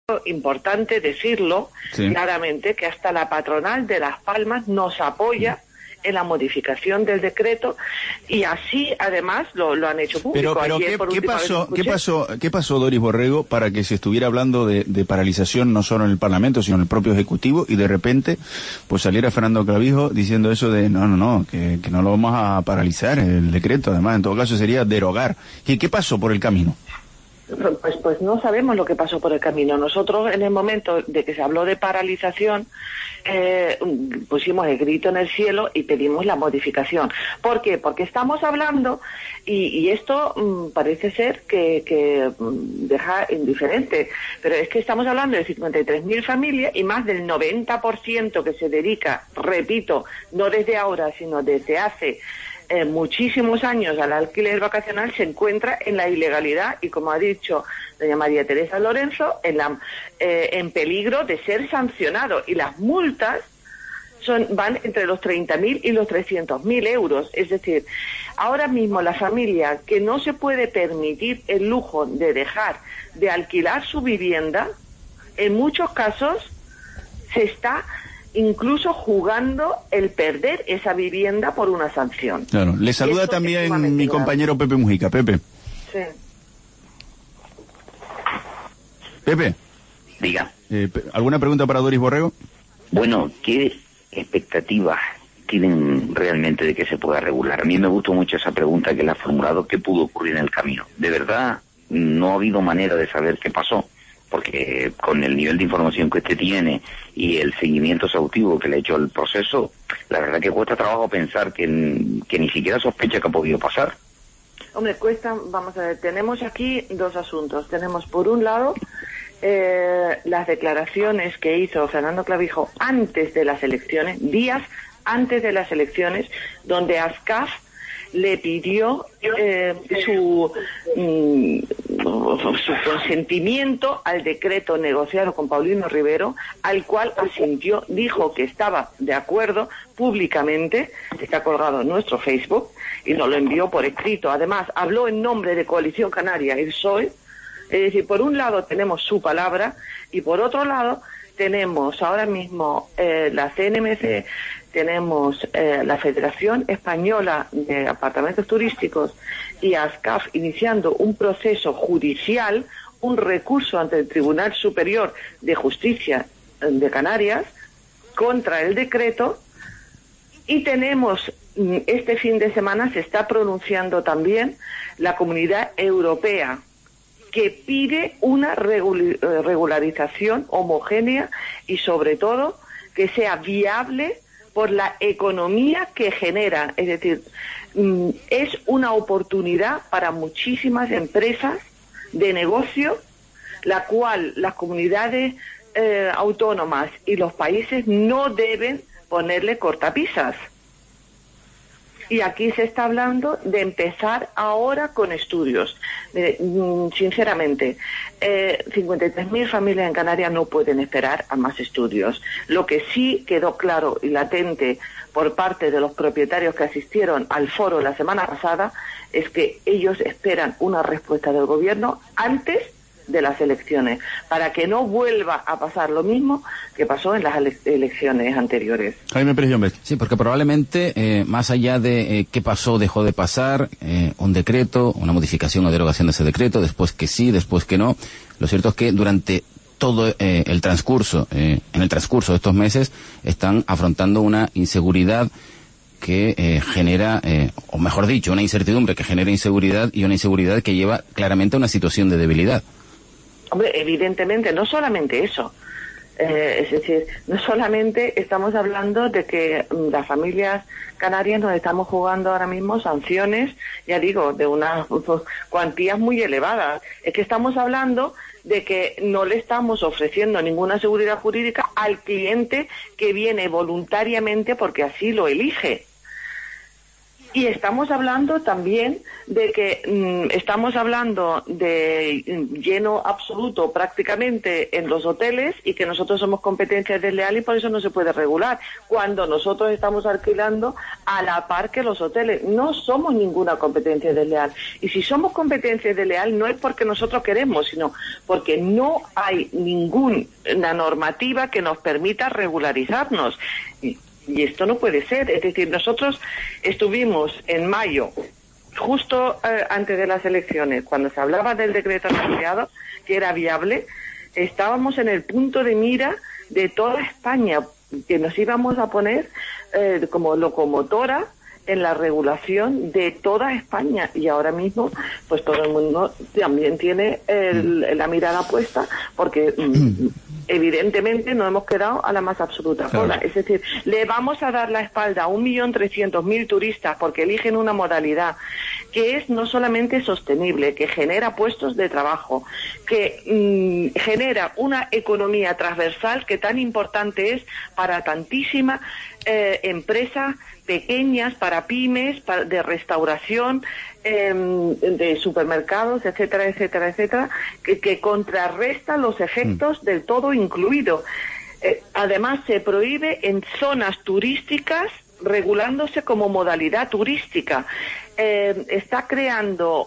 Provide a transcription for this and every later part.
importante decirlo claramente, que hasta la patronal de Las Palmas nos apoya en la modificación del decreto, y así además lo han hecho público. Pero ¿qué pasó, Doris Borrego, para que se estuviera hablando de paralización no solo en el Parlamento, sino en el propio Ejecutivo, y de repente pues saliera Fernando Clavijo diciendo eso de que no lo vamos a paralizar el decreto? Además, en todo caso sería derogar. ¿Qué pasó por el camino? Pues no sabemos lo que pasó por el camino. Nosotros, en el momento de que se habló de paralización, pusimos el grito en el cielo y pedimos la modificación. ¿Por qué? Porque estamos hablando, y esto parece ser que deja indiferente, pero es que estamos hablando de 53.000 familias y más del 90% que se dedica, repito, no desde ahora, sino desde hace muchísimos años al alquiler vacacional, se encuentra en la ilegalidad y, como ha dicho doña María Teresa Lorenzo, en peligro de ser sancionado, y las multas van entre los 30.000 y los 300.000 euros. Es decir, ahora mismo la familia que no se puede permitir el lujo de dejar de alquilar su vivienda, en muchos casos se está incluso jugando el perder esa vivienda por una sanción. Claro, le saluda también mi compañero Pepe Mujica. Pepe. Sí. Pepe. Diga. ¿Alguna pregunta para Doris Borrego? Bueno, ¿qué expectativas tienen realmente de que se pueda regular? A mí me gustó mucho esa pregunta que le ha formulado, ¿qué pudo ocurrir en el camino? De verdad, no ha habido manera de saber qué pasó, porque con el nivel de información que usted tiene y el seguimiento exhaustivo que le ha hecho al proceso, la verdad que cuesta trabajo pensar que ni siquiera sospecha que ha podido pasar. Hombre, vamos a ver, tenemos aquí dos asuntos. Tenemos, por un lado, las declaraciones que hizo Fernando Clavijo antes de las elecciones, días antes de las elecciones, donde Ascaf le pidió su consentimiento al decreto negociado con Paulino Rivero, al cual asintió, dijo que estaba de acuerdo públicamente, está colgado en nuestro Facebook, y nos lo envió por escrito. Además, habló en nombre de Coalición Canaria, el PSOE. Es decir, por un lado tenemos su palabra, y por otro lado tenemos ahora mismo la CNMC, tenemos la Federación Española de Apartamentos Turísticos y Ascaf iniciando un proceso judicial, un recurso ante el Tribunal Superior de Justicia de Canarias contra el decreto, y tenemos, este fin de semana se está pronunciando también la Comunidad Europea, que pide una regularización homogénea y, sobre todo, que sea viable por la economía que genera. Es decir, es una oportunidad para muchísimas empresas de negocio, la cual las comunidades autónomas y los países no deben ponerle cortapisas. Y aquí se está hablando de empezar ahora con estudios. Sinceramente, 53.000 familias en Canarias no pueden esperar a más estudios. Lo que sí quedó claro y latente por parte de los propietarios que asistieron al foro la semana pasada es que ellos esperan una respuesta del gobierno antes de las elecciones, para que no vuelva a pasar lo mismo que pasó en las elecciones anteriores. Jaime Pérez Llombet. Sí, porque probablemente, más allá de qué pasó, dejó de pasar, un decreto, una modificación o derogación de ese decreto, después que sí, después que no, lo cierto es que durante todo el transcurso, en el transcurso de estos meses, están afrontando una inseguridad que genera, o mejor dicho, una incertidumbre que genera inseguridad, y una inseguridad que lleva claramente a una situación de debilidad. Hombre, evidentemente, no solamente eso. Es decir, no solamente estamos hablando de que las familias canarias nos estamos jugando ahora mismo sanciones, ya digo, de unas cuantías muy elevadas. Es que estamos hablando de que no le estamos ofreciendo ninguna seguridad jurídica al cliente que viene voluntariamente porque así lo elige. Y estamos hablando también de que estamos hablando de lleno absoluto prácticamente en los hoteles y que nosotros somos competencia desleal y por eso no se puede regular, cuando nosotros estamos alquilando a la par que los hoteles. No somos ninguna competencia desleal. Y si somos competencia desleal no es porque nosotros queremos, sino porque no hay ninguna normativa que nos permita regularizarnos. Y esto no puede ser. Es decir, nosotros estuvimos en mayo, justo antes de las elecciones, cuando se hablaba del decreto anunciado, que era viable, estábamos en el punto de mira de toda España, que nos íbamos a poner como locomotora en la regulación de toda España. Y ahora mismo, pues todo el mundo también tiene la mirada puesta, porque evidentemente no hemos quedado a la más absoluta cola. Es decir, le vamos a dar la espalda a 1.300.000 turistas porque eligen una modalidad que es no solamente sostenible, que genera puestos de trabajo, que genera una economía transversal que tan importante es para tantísimas empresas pequeñas, para pymes, de restauración, de supermercados, etcétera, etcétera, etcétera, que contrarresta los efectos del todo incluido. Además, se prohíbe en zonas turísticas, regulándose como modalidad turística. Está creando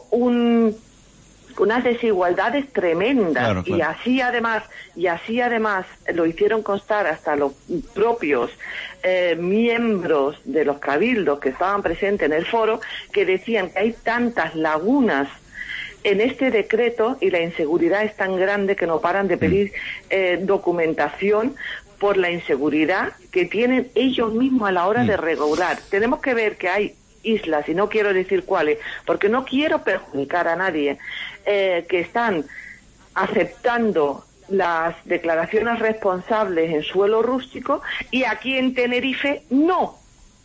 unas desigualdades tremendas. Claro. Y así además lo hicieron constar hasta los propios miembros de los cabildos que estaban presentes en el foro, que decían que hay tantas lagunas en este decreto y la inseguridad es tan grande que no paran de pedir documentación por la inseguridad que tienen ellos mismos a la hora de regular. Tenemos que ver que hay islas, y no quiero decir cuáles, porque no quiero perjudicar a nadie, que están aceptando las declaraciones responsables en suelo rústico y aquí en Tenerife no.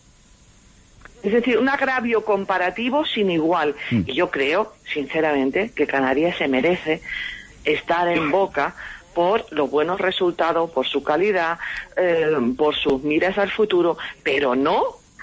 Es decir, un agravio comparativo sin igual. Y yo creo, sinceramente, que Canarias se merece estar en boca por los buenos resultados, por su calidad, por sus miras al futuro, pero no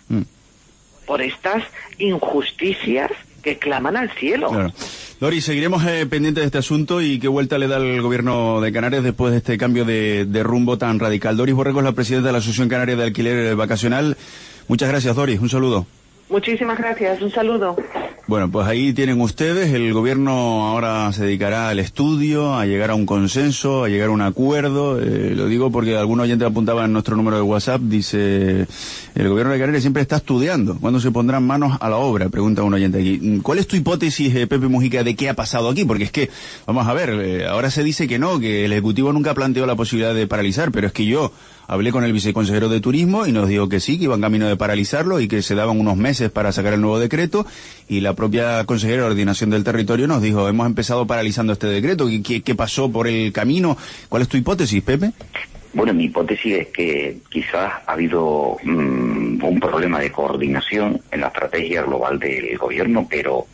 por estas injusticias que claman al cielo. Claro. Lori, seguiremos pendientes de este asunto y qué vuelta le da el gobierno de Canarias después de este cambio de rumbo tan radical. Doris Borrego es la presidenta de la Asociación Canaria de Alquiler Vacacional. Muchas gracias, Doris. Un saludo. Muchísimas gracias. Un saludo. Bueno, pues ahí tienen ustedes. El gobierno ahora se dedicará al estudio, a llegar a un consenso, a llegar a un acuerdo. Lo digo porque algún oyente apuntaba en nuestro número de WhatsApp, dice, el gobierno de Canarias siempre está estudiando. ¿Cuándo se pondrán manos a la obra? Pregunta un oyente aquí. ¿Cuál es tu hipótesis, Pepe Mujica, de qué ha pasado aquí? Porque es que, vamos a ver, ahora se dice que no, que el Ejecutivo nunca planteó la posibilidad de paralizar, pero es que yo hablé con el viceconsejero de Turismo y nos dijo que sí, que iban camino de paralizarlo y que se daban unos meses para sacar el nuevo decreto, y la propia consejera de Ordenación del Territorio nos dijo, hemos empezado paralizando este decreto. ¿Qué pasó por el camino? ¿Cuál es tu hipótesis, Pepe? Bueno, mi hipótesis es que quizás ha habido un problema de coordinación en la estrategia global del gobierno, pero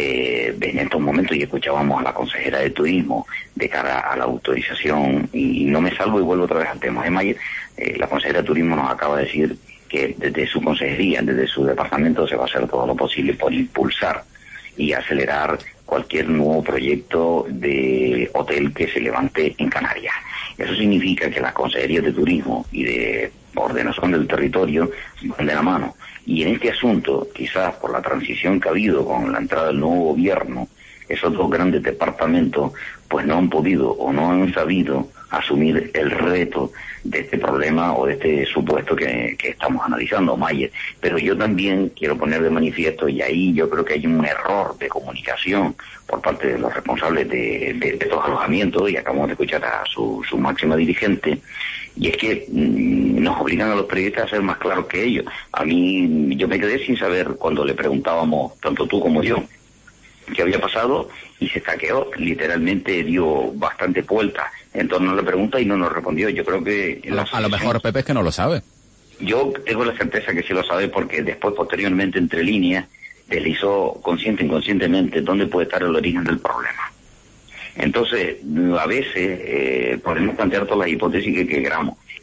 en estos momentos, y escuchábamos a la consejera de Turismo de cara a la autorización, y no me salgo y vuelvo otra vez al tema de Mayer, la consejera de Turismo nos acaba de decir que desde su consejería, desde su departamento, se va a hacer todo lo posible por impulsar y acelerar cualquier nuevo proyecto de hotel que se levante en Canarias. Eso significa que las consejerías de Turismo y de Ordenación del Territorio van de la mano. Y en este asunto, quizás por la transición que ha habido con la entrada del nuevo gobierno, esos dos grandes departamentos pues no han podido o no han sabido asumir el reto de este problema o de este supuesto que estamos analizando, Mayer. Pero yo también quiero poner de manifiesto, y ahí yo creo que hay un error de comunicación por parte de los responsables de estos alojamientos, y acabamos de escuchar a su máxima dirigente, y es que nos obligan a los periodistas a ser más claros que ellos. A mí, yo me quedé sin saber cuando le preguntábamos, tanto tú como yo, qué había pasado, y se saqueó, literalmente dio bastante vuelta en torno a la pregunta y no nos respondió. Yo creo que a lo mejor Pepe es que no lo sabe. Yo tengo la certeza que sí lo sabe, porque después, posteriormente, entre líneas, deslizó consciente e inconscientemente dónde puede estar el origen del problema. Entonces, a veces podemos plantear todas las hipótesis que queramos,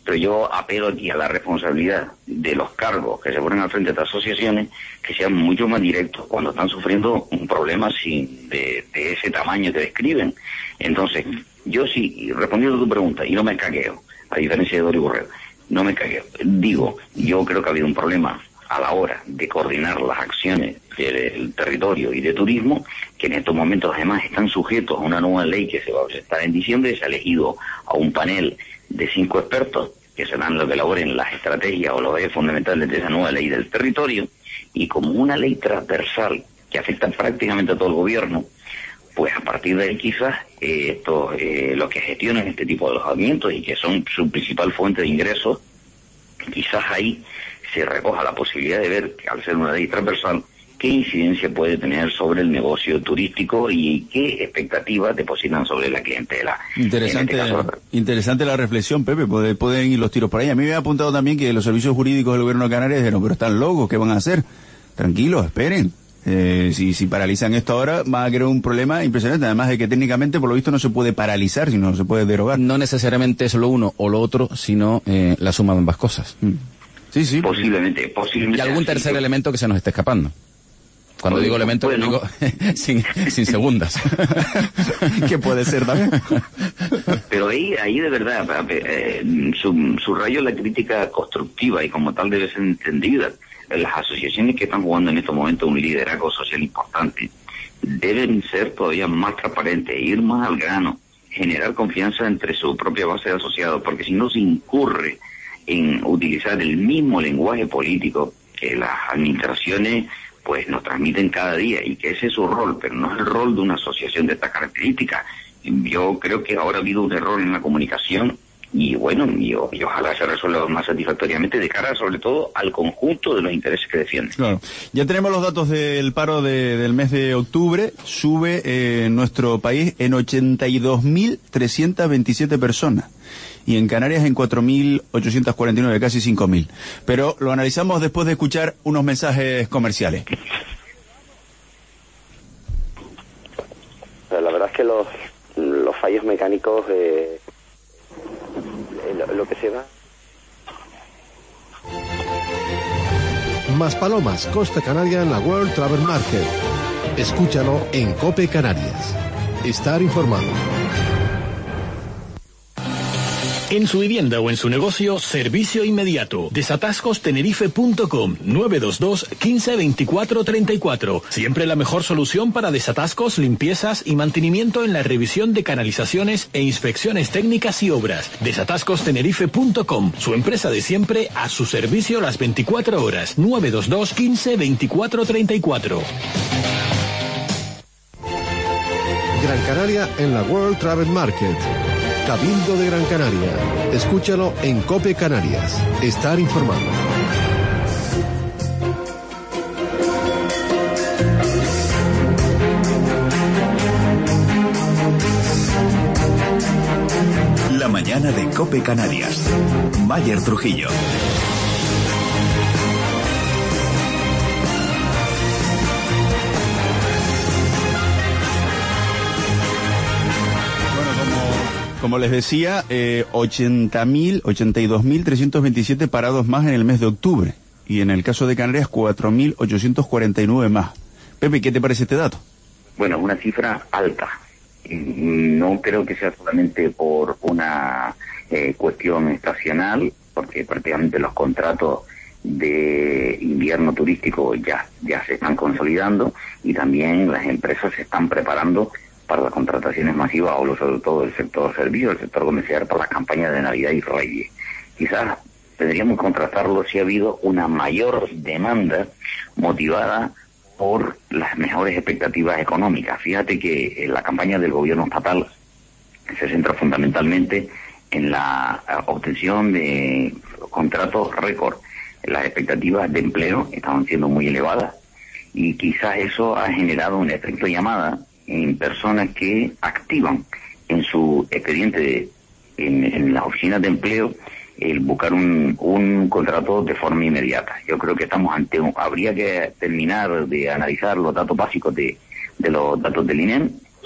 pero yo apelo aquí a la responsabilidad de los cargos que se ponen al frente de estas asociaciones, que sean mucho más directos cuando están sufriendo un problema de ese tamaño que describen. Entonces, yo sí, respondiendo a tu pregunta, y no me caqueo, a diferencia de Doris Borrego, no me caqueo, digo, yo creo que ha habido un problema a la hora de coordinar las acciones del territorio y de turismo, que en estos momentos además están sujetos a una nueva ley que se va a presentar en diciembre. Se ha elegido a un panel de 5 expertos que serán los que elaboren las estrategias o los ejes fundamentales de esa nueva ley del territorio, y como una ley transversal que afecta prácticamente a todo el gobierno, pues a partir de ahí quizás los que gestionan este tipo de alojamientos y que son su principal fuente de ingresos, quizás ahí se recoja la posibilidad de ver, que al ser una ley transversal, qué incidencia puede tener sobre el negocio turístico y qué expectativas depositan sobre la clientela. Interesante la reflexión, Pepe. Pueden ir los tiros por ahí. A mí me ha apuntado también que los servicios jurídicos del gobierno de Canarias dijeron, pero están locos, ¿qué van a hacer? Tranquilos, esperen. Si paralizan esto ahora, va a crear un problema impresionante, además de que técnicamente, por lo visto, no se puede paralizar, sino se puede derogar. No necesariamente es lo uno o lo otro, sino la suma de ambas cosas. Sí. Posiblemente. Y algún tercer elemento que se nos esté escapando. Cuando digo elemento, digo sin segundas. Que puede ser también. Pero ahí de verdad, subrayo la crítica constructiva y como tal debe ser entendida. Las asociaciones que están jugando en estos momentos un liderazgo social importante deben ser todavía más transparentes, ir más al grano, generar confianza entre su propia base de asociados, porque si no se incurre en utilizar el mismo lenguaje político que las administraciones pues nos transmiten cada día, y que ese es su rol, pero no es el rol de una asociación de estas características. Yo creo que ahora ha habido un error en la comunicación, y bueno, y ojalá se resuelva más satisfactoriamente de cara sobre todo al conjunto de los intereses que defienden. Claro. Ya tenemos los datos del paro del mes de octubre. Sube en nuestro país en 82.327 personas. Y en Canarias en 4.849, casi 5.000. Pero lo analizamos después de escuchar unos mensajes comerciales. La verdad es que los fallos mecánicos, lo que se da... Maspalomas, Costa Canaria en la World Travel Market. Escúchalo en COPE Canarias. Estar informado. En su vivienda o en su negocio, servicio inmediato. Desatascostenerife.com 922 15 24 34. Siempre la mejor solución para desatascos, limpiezas y mantenimiento en la revisión de canalizaciones e inspecciones técnicas y obras. Desatascostenerife.com, su empresa de siempre a su servicio las 24 horas. 922 15 24 34. Gran Canaria en la World Travel Market. Cabildo de Gran Canaria. Escúchalo en COPE Canarias. Estar informado. La mañana de COPE Canarias. Mayer Trujillo. Como les decía, 82.327 parados más en el mes de octubre. Y en el caso de Canarias, 4.849 más. Pepe, ¿qué te parece este dato? Bueno, es una cifra alta. No creo que sea solamente por una cuestión estacional, porque prácticamente los contratos de invierno turístico ya se están consolidando, y también las empresas se están preparando para las contrataciones masivas, hablo sobre todo del sector servicios, del sector comercial, para las campañas de Navidad y Reyes. Quizás tendríamos que contrastarlo si ha habido una mayor demanda motivada por las mejores expectativas económicas. Fíjate que la campaña del gobierno estatal se centra fundamentalmente en la obtención de contratos récord. Las expectativas de empleo estaban siendo muy elevadas, y quizás eso ha generado un efecto llamada en personas que activan en su expediente en las oficinas de empleo el buscar un contrato de forma inmediata. Yo creo que estamos habría que terminar de analizar los datos básicos de los datos del INEM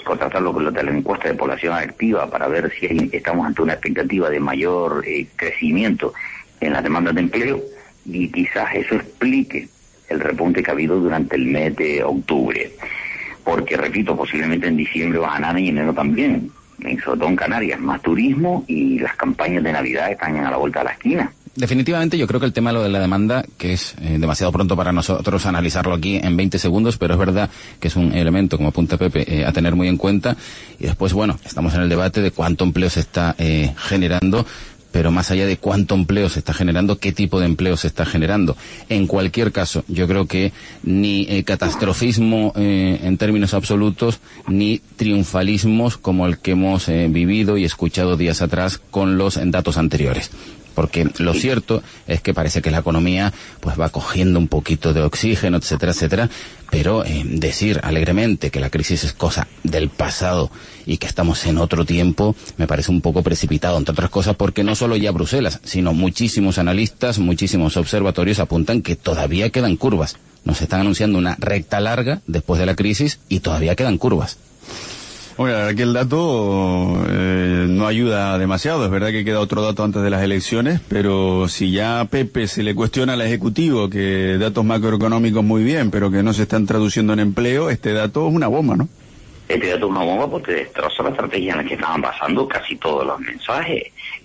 contrastarlo con lo de la encuesta de población activa para ver si estamos ante una expectativa de mayor crecimiento en las demandas de empleo, y quizás eso explique el repunte que ha habido durante el mes de octubre. Porque, repito, posiblemente en diciembre bajarán y en enero también, sobre todo en Canarias, más turismo y las campañas de Navidad están a la vuelta de la esquina. Definitivamente yo creo que el tema de lo de la demanda, que es demasiado pronto para nosotros analizarlo aquí en 20 segundos, pero es verdad que es un elemento, como apunta Pepe, a tener muy en cuenta. Y después, bueno, estamos en el debate de cuánto empleo se está generando, pero más allá de cuánto empleo se está generando, qué tipo de empleo se está generando. En cualquier caso, yo creo que ni catastrofismo en términos absolutos, ni triunfalismos como el que hemos vivido y escuchado días atrás con los datos anteriores. Porque lo cierto es que parece que la economía pues va cogiendo un poquito de oxígeno, etcétera, etcétera, pero decir alegremente que la crisis es cosa del pasado y que estamos en otro tiempo me parece un poco precipitado, entre otras cosas porque no solo ya Bruselas, sino muchísimos analistas, muchísimos observatorios apuntan que todavía quedan curvas. Nos están anunciando una recta larga después de la crisis y todavía quedan curvas. Bueno, la verdad que el dato no ayuda demasiado. Es verdad que queda otro dato antes de las elecciones, pero si ya a Pepe se le cuestiona al Ejecutivo que datos macroeconómicos muy bien, pero que no se están traduciendo en empleo, este dato es una bomba, ¿no? Este dato es una bomba porque destroza la estrategia en la que estaban basando casi todos los mensajes.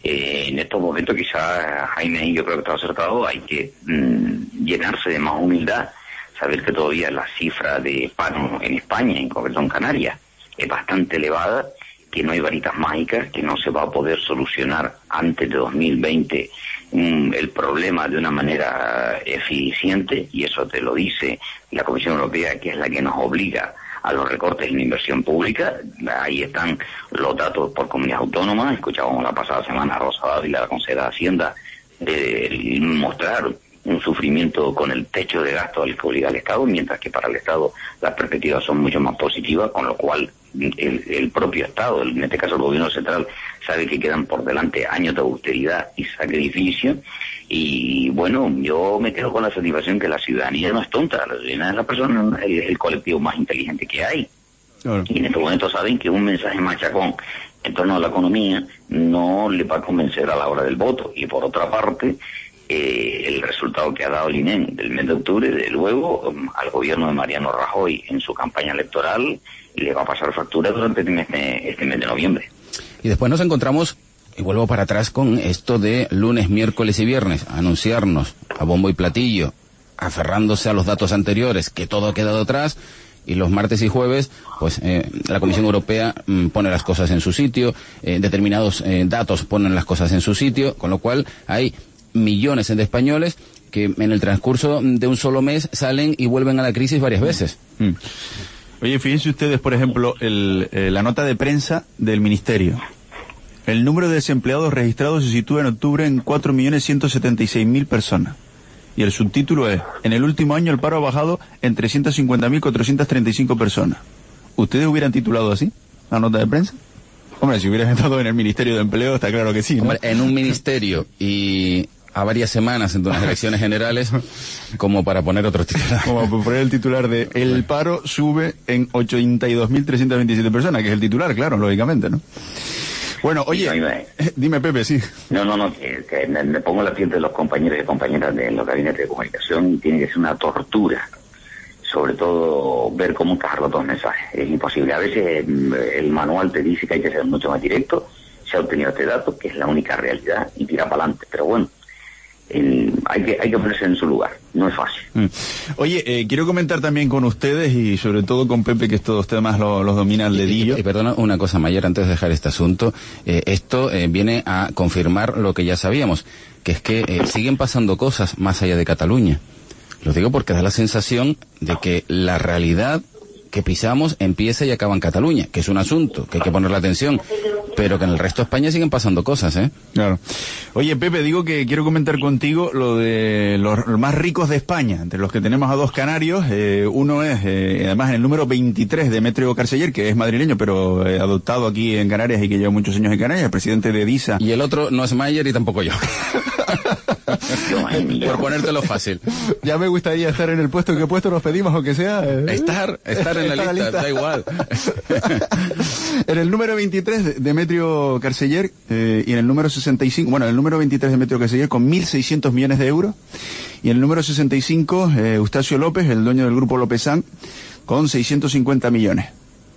En estos momentos quizás, Jaime, yo creo que está acertado, hay que llenarse de más humildad, saber que todavía la cifra de paro en España, en concreto en Canarias, es bastante elevada, que no hay varitas mágicas, que no se va a poder solucionar antes de 2020 el problema de una manera eficiente, y eso te lo dice la Comisión Europea, que es la que nos obliga a los recortes en inversión pública. Ahí están los datos por comunidad autónoma. Escuchábamos la pasada semana a Rosa Dávila, la consejera de Hacienda, de mostrar un sufrimiento con el techo de gasto al que obliga al Estado, mientras que para el Estado las perspectivas son mucho más positivas, con lo cual el propio Estado, en este caso el gobierno central, sabe que quedan por delante años de austeridad y sacrificio. Y bueno, yo me quedo con la satisfacción que la ciudadanía no es tonta, la ciudadanía es la persona, el colectivo más inteligente que hay. Claro. Y en estos momentos saben que un mensaje machacón en torno a la economía no le va a convencer a la hora del voto. Y por otra parte, el resultado que ha dado el INEM del mes de octubre, de luego, al gobierno de Mariano Rajoy en su campaña electoral le va a pasar factura durante este mes de noviembre. Y después nos encontramos, y vuelvo para atrás con esto de lunes, miércoles y viernes, anunciarnos a bombo y platillo, aferrándose a los datos anteriores, que todo ha quedado atrás, y los martes y jueves, pues la Comisión Europea pone las cosas en su sitio, determinados datos ponen las cosas en su sitio, con lo cual hay millones de españoles que en el transcurso de un solo mes salen y vuelven a la crisis varias veces. Oye, fíjense ustedes, por ejemplo, la nota de prensa del Ministerio. El número de desempleados registrados se sitúa en octubre en 4.176.000 personas. Y el subtítulo es: en el último año el paro ha bajado en 350.435 personas. ¿Ustedes hubieran titulado así la nota de prensa? Hombre, si hubieran estado en el Ministerio de Empleo, está claro que sí, ¿no? Hombre, en un ministerio y a varias semanas en unas elecciones generales, como para poner otro titular. Como para poner el titular de el paro sube en 82.327 personas, que es el titular, claro, lógicamente, ¿no? Bueno, oye, dime, Pepe, sí. No, que me pongo la piel de los compañeros y compañeras de los gabinetes de comunicación, y tiene que ser una tortura, sobre todo ver cómo encajar los dos mensajes. Es imposible. A veces el manual te dice que hay que ser mucho más directo, se ha obtenido este dato, que es la única realidad, y tira para adelante, pero bueno, hay que ponerse en su lugar, no es fácil. Oye, quiero comentar también con ustedes y sobre todo con Pepe, que estos temas los domina el dedillo. Y perdona una cosa, Mayer, antes de dejar este asunto, esto viene a confirmar lo que ya sabíamos, que es que siguen pasando cosas más allá de Cataluña. Lo digo porque da la sensación de que la realidad que pisamos empieza y acaba en Cataluña, que es un asunto que hay que ponerle atención, pero que en el resto de España siguen pasando cosas, ¿eh? Claro. Oye, Pepe, digo que quiero comentar contigo lo de los más ricos de España, entre los que tenemos a dos canarios. Uno es, además, en el número 23, Demetrio Carceller, que es madrileño, pero adoptado aquí en Canarias y que lleva muchos años en Canarias, el presidente de DISA. Y el otro no es Mayer y tampoco yo. Por ponértelo fácil. Ya me gustaría estar en el puesto. ¿En qué puesto nos pedimos, aunque sea? Estar en la lista, da igual. En el número 23, Demetrio Carceller, y en el número 65, bueno, en el número 23, Demetrio Carceller, con 1.600 millones de euros. Y en el número 65, Eustacio López, el dueño del grupo Lopezán, con 650 millones.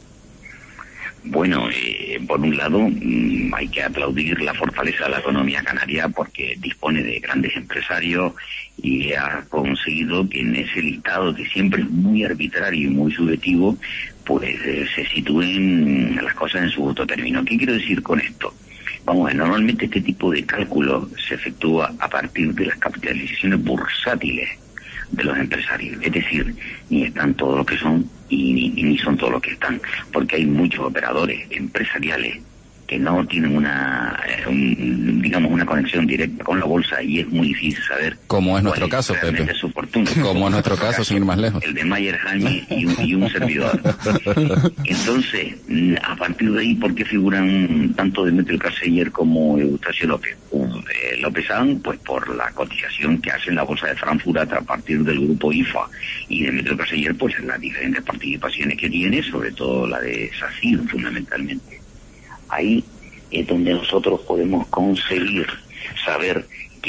Bueno, por un lado hay que aplaudir la fortaleza de la economía canaria porque dispone de grandes empresarios y ha conseguido que en ese listado, que siempre es muy arbitrario y muy subjetivo, pues se sitúen las cosas en su justo término. ¿Qué quiero decir con esto? Vamos a ver, normalmente este tipo de cálculo se efectúa a partir de las capitalizaciones bursátiles de los empresarios, es decir, ni están todos los que son y ni son todos los que están, porque hay muchos operadores empresariales que no tienen una conexión directa con la bolsa y es muy difícil saber. Como es nuestro caso, Pepe. Como es nuestro caso, sin ir más lejos. El de Mayer, Jaime y un servidor. Entonces, a partir de ahí, ¿por qué figuran tanto Demetrio Carceller como Eustacio López? Lopezán, pues por la cotización que hace en la bolsa de Frankfurt a partir del grupo IFA, y Demetrio Carceller, pues en las diferentes participaciones que tiene, sobre todo la de SACIR, fundamentalmente. Ahí es donde nosotros podemos conseguir saber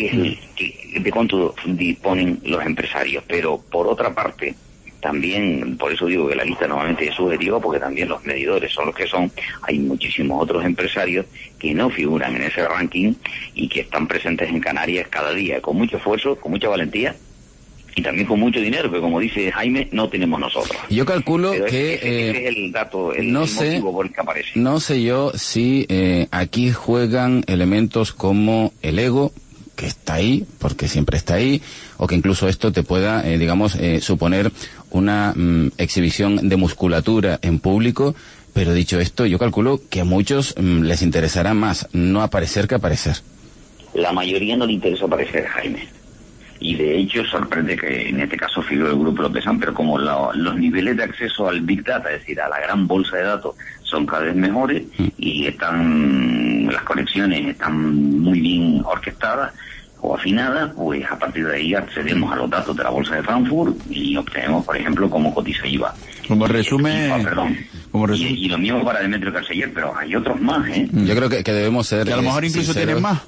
de cuánto disponen los empresarios. Pero por otra parte, también, por eso digo que la lista normalmente es subjetiva, porque también los medidores son los que son. Hay muchísimos otros empresarios que no figuran en ese ranking y que están presentes en Canarias cada día, con mucho esfuerzo, con mucha valentía, y también con mucho dinero, que como dice Jaime, no tenemos nosotros. Yo calculo pero que... ese es el dato, el motivo por el que aparece. No sé yo si aquí juegan elementos como el ego, que está ahí, porque siempre está ahí, o que incluso esto te pueda, suponer una exhibición de musculatura en público, pero dicho esto, yo calculo que a muchos les interesará más no aparecer que aparecer. La mayoría no le interesa aparecer, Jaime. Y de hecho sorprende que en este caso figure el grupo Lopezán, pero como los niveles de acceso al Big Data, es decir, a la gran bolsa de datos, son cada vez mejores y las conexiones están muy bien orquestadas o afinadas, pues a partir de ahí accedemos a los datos de la bolsa de Frankfurt y obtenemos, por ejemplo, cómo cotiza IVA. Como resumen... Y lo mismo para Demetrio Carceller, pero hay otros más, ¿eh? Yo creo que debemos ser... Que a lo mejor incluso tienen más.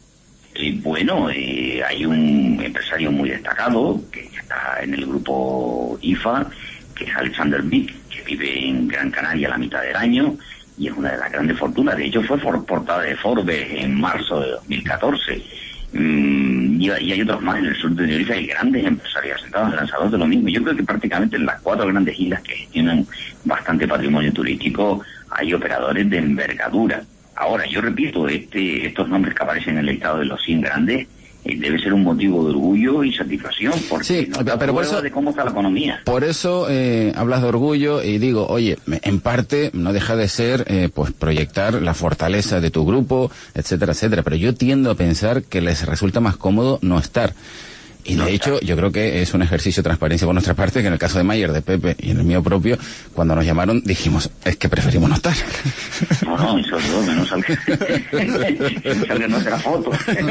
Bueno, hay un empresario muy destacado que está en el grupo IFA, que es Alexander Vick, que vive en Gran Canaria la mitad del año y es una de las grandes fortunas. De hecho, fue portada de Forbes en marzo de 2014. Y hay otros más en el sur de Tenerife, hay grandes empresarios asentados, lanzadores de lo mismo. Yo creo que prácticamente en las 4 grandes islas que gestionan bastante patrimonio turístico hay operadores de envergadura. Ahora, yo repito, estos nombres que aparecen en el listado de los 100 grandes debe ser un motivo de orgullo y satisfacción, porque sí, pero por eso, de cómo está la economía. Por eso hablas de orgullo y digo, oye, en parte no deja de ser pues proyectar la fortaleza de tu grupo, etcétera, etcétera, pero yo tiendo a pensar que les resulta más cómodo no estar. Y de hecho, yo creo que es un ejercicio de transparencia por nuestra parte, que en el caso de Mayer, de Pepe y en el mío propio, cuando nos llamaron dijimos, es que preferimos no estar. No, eso no salga no hacer la foto.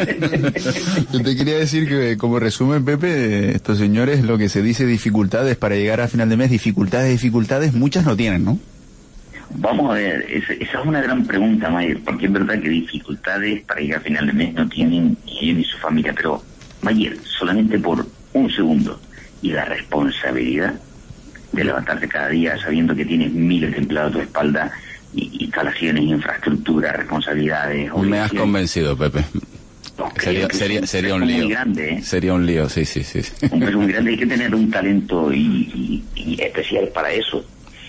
Yo te quería decir que, como resumen, Pepe, estos señores, lo que se dice dificultades para llegar a final de mes, dificultades, muchas no tienen, ¿no? Vamos a ver, esa es una gran pregunta, Mayer, porque es verdad que dificultades para llegar a final de mes no tienen ni ellos ni su familia, pero Mayer, solamente por un segundo, y la responsabilidad de levantarte cada día sabiendo que tienes miles de empleados a tu espalda, y instalaciones, infraestructura, responsabilidades... Me has convencido, Pepe. No, sería un lío. Muy grande, ¿eh? Sería un lío, sí. Un peso muy grande, hay que tener un talento y especial para eso.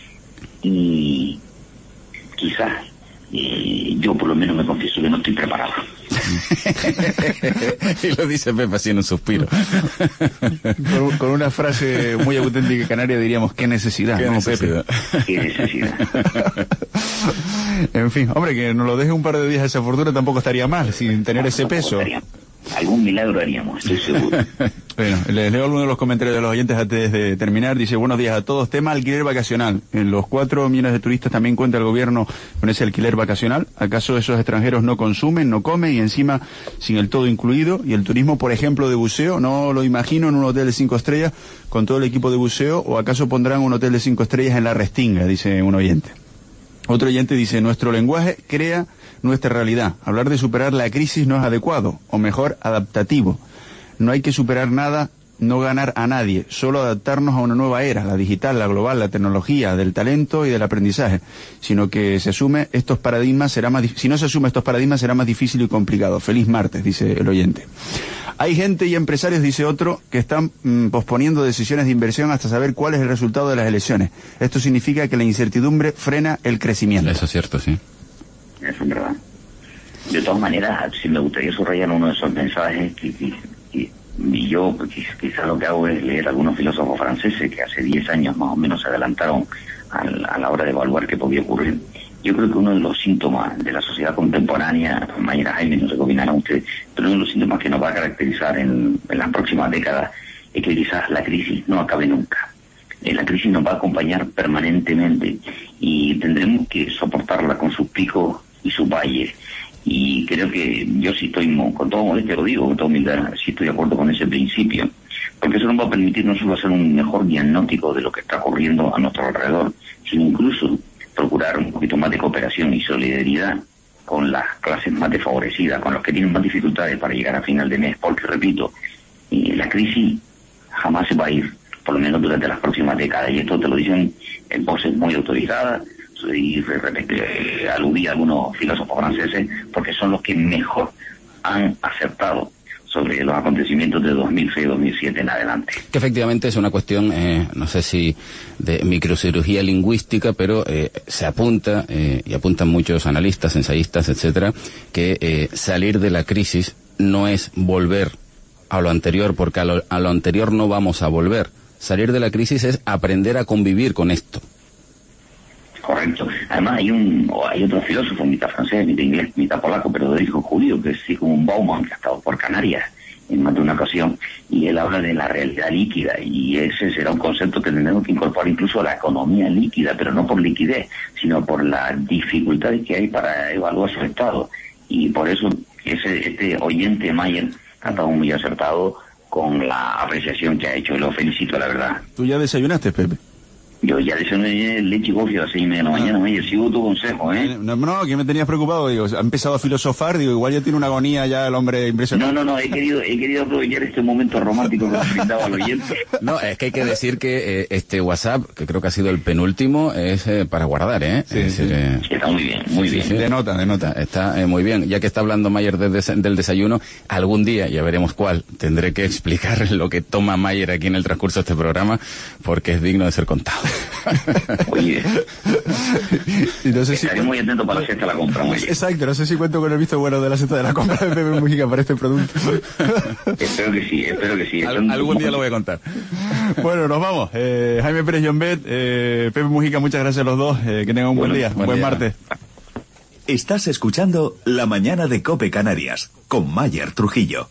Y quizás yo por lo menos me confieso que no estoy preparado. Y lo dice Pepe así en un suspiro. Con una frase muy auténtica canaria diríamos, qué necesidad, ¿Qué necesidad? Pepe? Qué necesidad. En fin, hombre, que nos lo deje un par de días esa fortuna tampoco estaría mal, sin tener ese peso. Algún milagro haríamos, estoy seguro. Bueno, les leo algunos de los comentarios de los oyentes antes de terminar. Dice, buenos días a todos. Tema alquiler vacacional. En los 4 millones de turistas también cuenta el gobierno con ese alquiler vacacional. ¿Acaso esos extranjeros no consumen, no comen y encima sin el todo incluido? Y el turismo, por ejemplo, de buceo, no lo imagino en un hotel de 5 estrellas con todo el equipo de buceo, o acaso pondrán un hotel de 5 estrellas en la Restinga, dice un oyente. Otro oyente dice, nuestro lenguaje crea nuestra realidad. Hablar de superar la crisis no es adecuado, o mejor, adaptativo. No hay que superar nada, no ganar a nadie, solo adaptarnos a una nueva era, la digital, la global, la tecnología, del talento y del aprendizaje. Sino que se asume estos paradigmas si no se asume estos paradigmas será más difícil y complicado. Feliz martes, dice el oyente. Hay gente y empresarios, dice otro, que están posponiendo decisiones de inversión hasta saber cuál es el resultado de las elecciones. Esto significa que la incertidumbre frena el crecimiento. Eso es cierto, sí. Eso es verdad. De todas maneras, sí me gustaría subrayar uno de esos mensajes y yo quizá lo que hago es leer algunos filósofos franceses que hace 10 años más o menos se adelantaron a la hora de evaluar qué podía ocurrir. Yo creo que uno de los síntomas de la sociedad contemporánea, Mayra, Jaime, no sé qué opinarán ustedes, pero uno de los síntomas que nos va a caracterizar en las próximas décadas es que quizás la crisis no acabe nunca. La crisis nos va a acompañar permanentemente y tendremos que soportarla con sus picos y sus valles. Y creo que yo sí estoy, con todo modestia lo digo, con toda humildad, sí estoy de acuerdo con ese principio, porque eso nos va a permitir no solo hacer un mejor diagnóstico de lo que está ocurriendo a nuestro alrededor, sino incluso procurar un poquito más de cooperación y solidaridad con las clases más desfavorecidas, con los que tienen más dificultades para llegar a final de mes, porque repito, la crisis jamás se va a ir, por lo menos durante las próximas décadas, y esto te lo dicen en voces muy autorizadas, y de repente aludí a algunos filósofos franceses porque son los que mejor han acertado sobre los acontecimientos de 2006-2007 en adelante. Que efectivamente es una cuestión, no sé si de microcirugía lingüística, pero se apunta, y apuntan muchos analistas, ensayistas, etcétera, que salir de la crisis no es volver a lo anterior, porque a lo anterior no vamos a volver. Salir de la crisis es aprender a convivir con esto. Correcto. Además hay otro filósofo, mitad francés, mitad inglés, mitad polaco, pero de origen judío, que es Sigmund Bauman, que ha estado por Canarias en más de una ocasión, y él habla de la realidad líquida, y ese será un concepto que tendremos que incorporar incluso a la economía líquida, pero no por liquidez, sino por las dificultades que hay para evaluar su estado. Y por eso este oyente Mayer ha estado muy acertado con la apreciación que ha hecho, y lo felicito, la verdad. ¿Tú ya desayunaste, Pepe? Yo ya desayuné leche y gofio a las 6:30 de la mañana, Mayer, sigo tu consejo, ¿eh? No, que me tenías preocupado, digo, ha empezado a filosofar, digo, igual ya tiene una agonía ya el hombre impresionante. No, he querido aprovechar este momento romántico que nos brindaba al oyente. No, es que hay que decir que este WhatsApp, que creo que ha sido el penúltimo, es para guardar, ¿eh? Sí, está muy bien, muy bien. Sí, denota. Está muy bien. Ya que está hablando Mayer del desayuno, algún día, ya veremos cuál, tendré que explicar lo que toma Mayer aquí en el transcurso de este programa, porque es digno de ser contado. Oye, y no sé estaré muy atento para la cesta de la compra, Mayer. Exacto, no sé si cuento con el visto bueno de la cesta de la compra de Pepe Mujica para este producto. Espero que sí. Algún día lo voy a contar. Bueno, nos vamos. Jaime Pérez, John Bet, Pepe Mujica, muchas gracias a los dos. Que tengan un buen día, buen martes. Estás escuchando La Mañana de COPE Canarias, con Mayer Trujillo.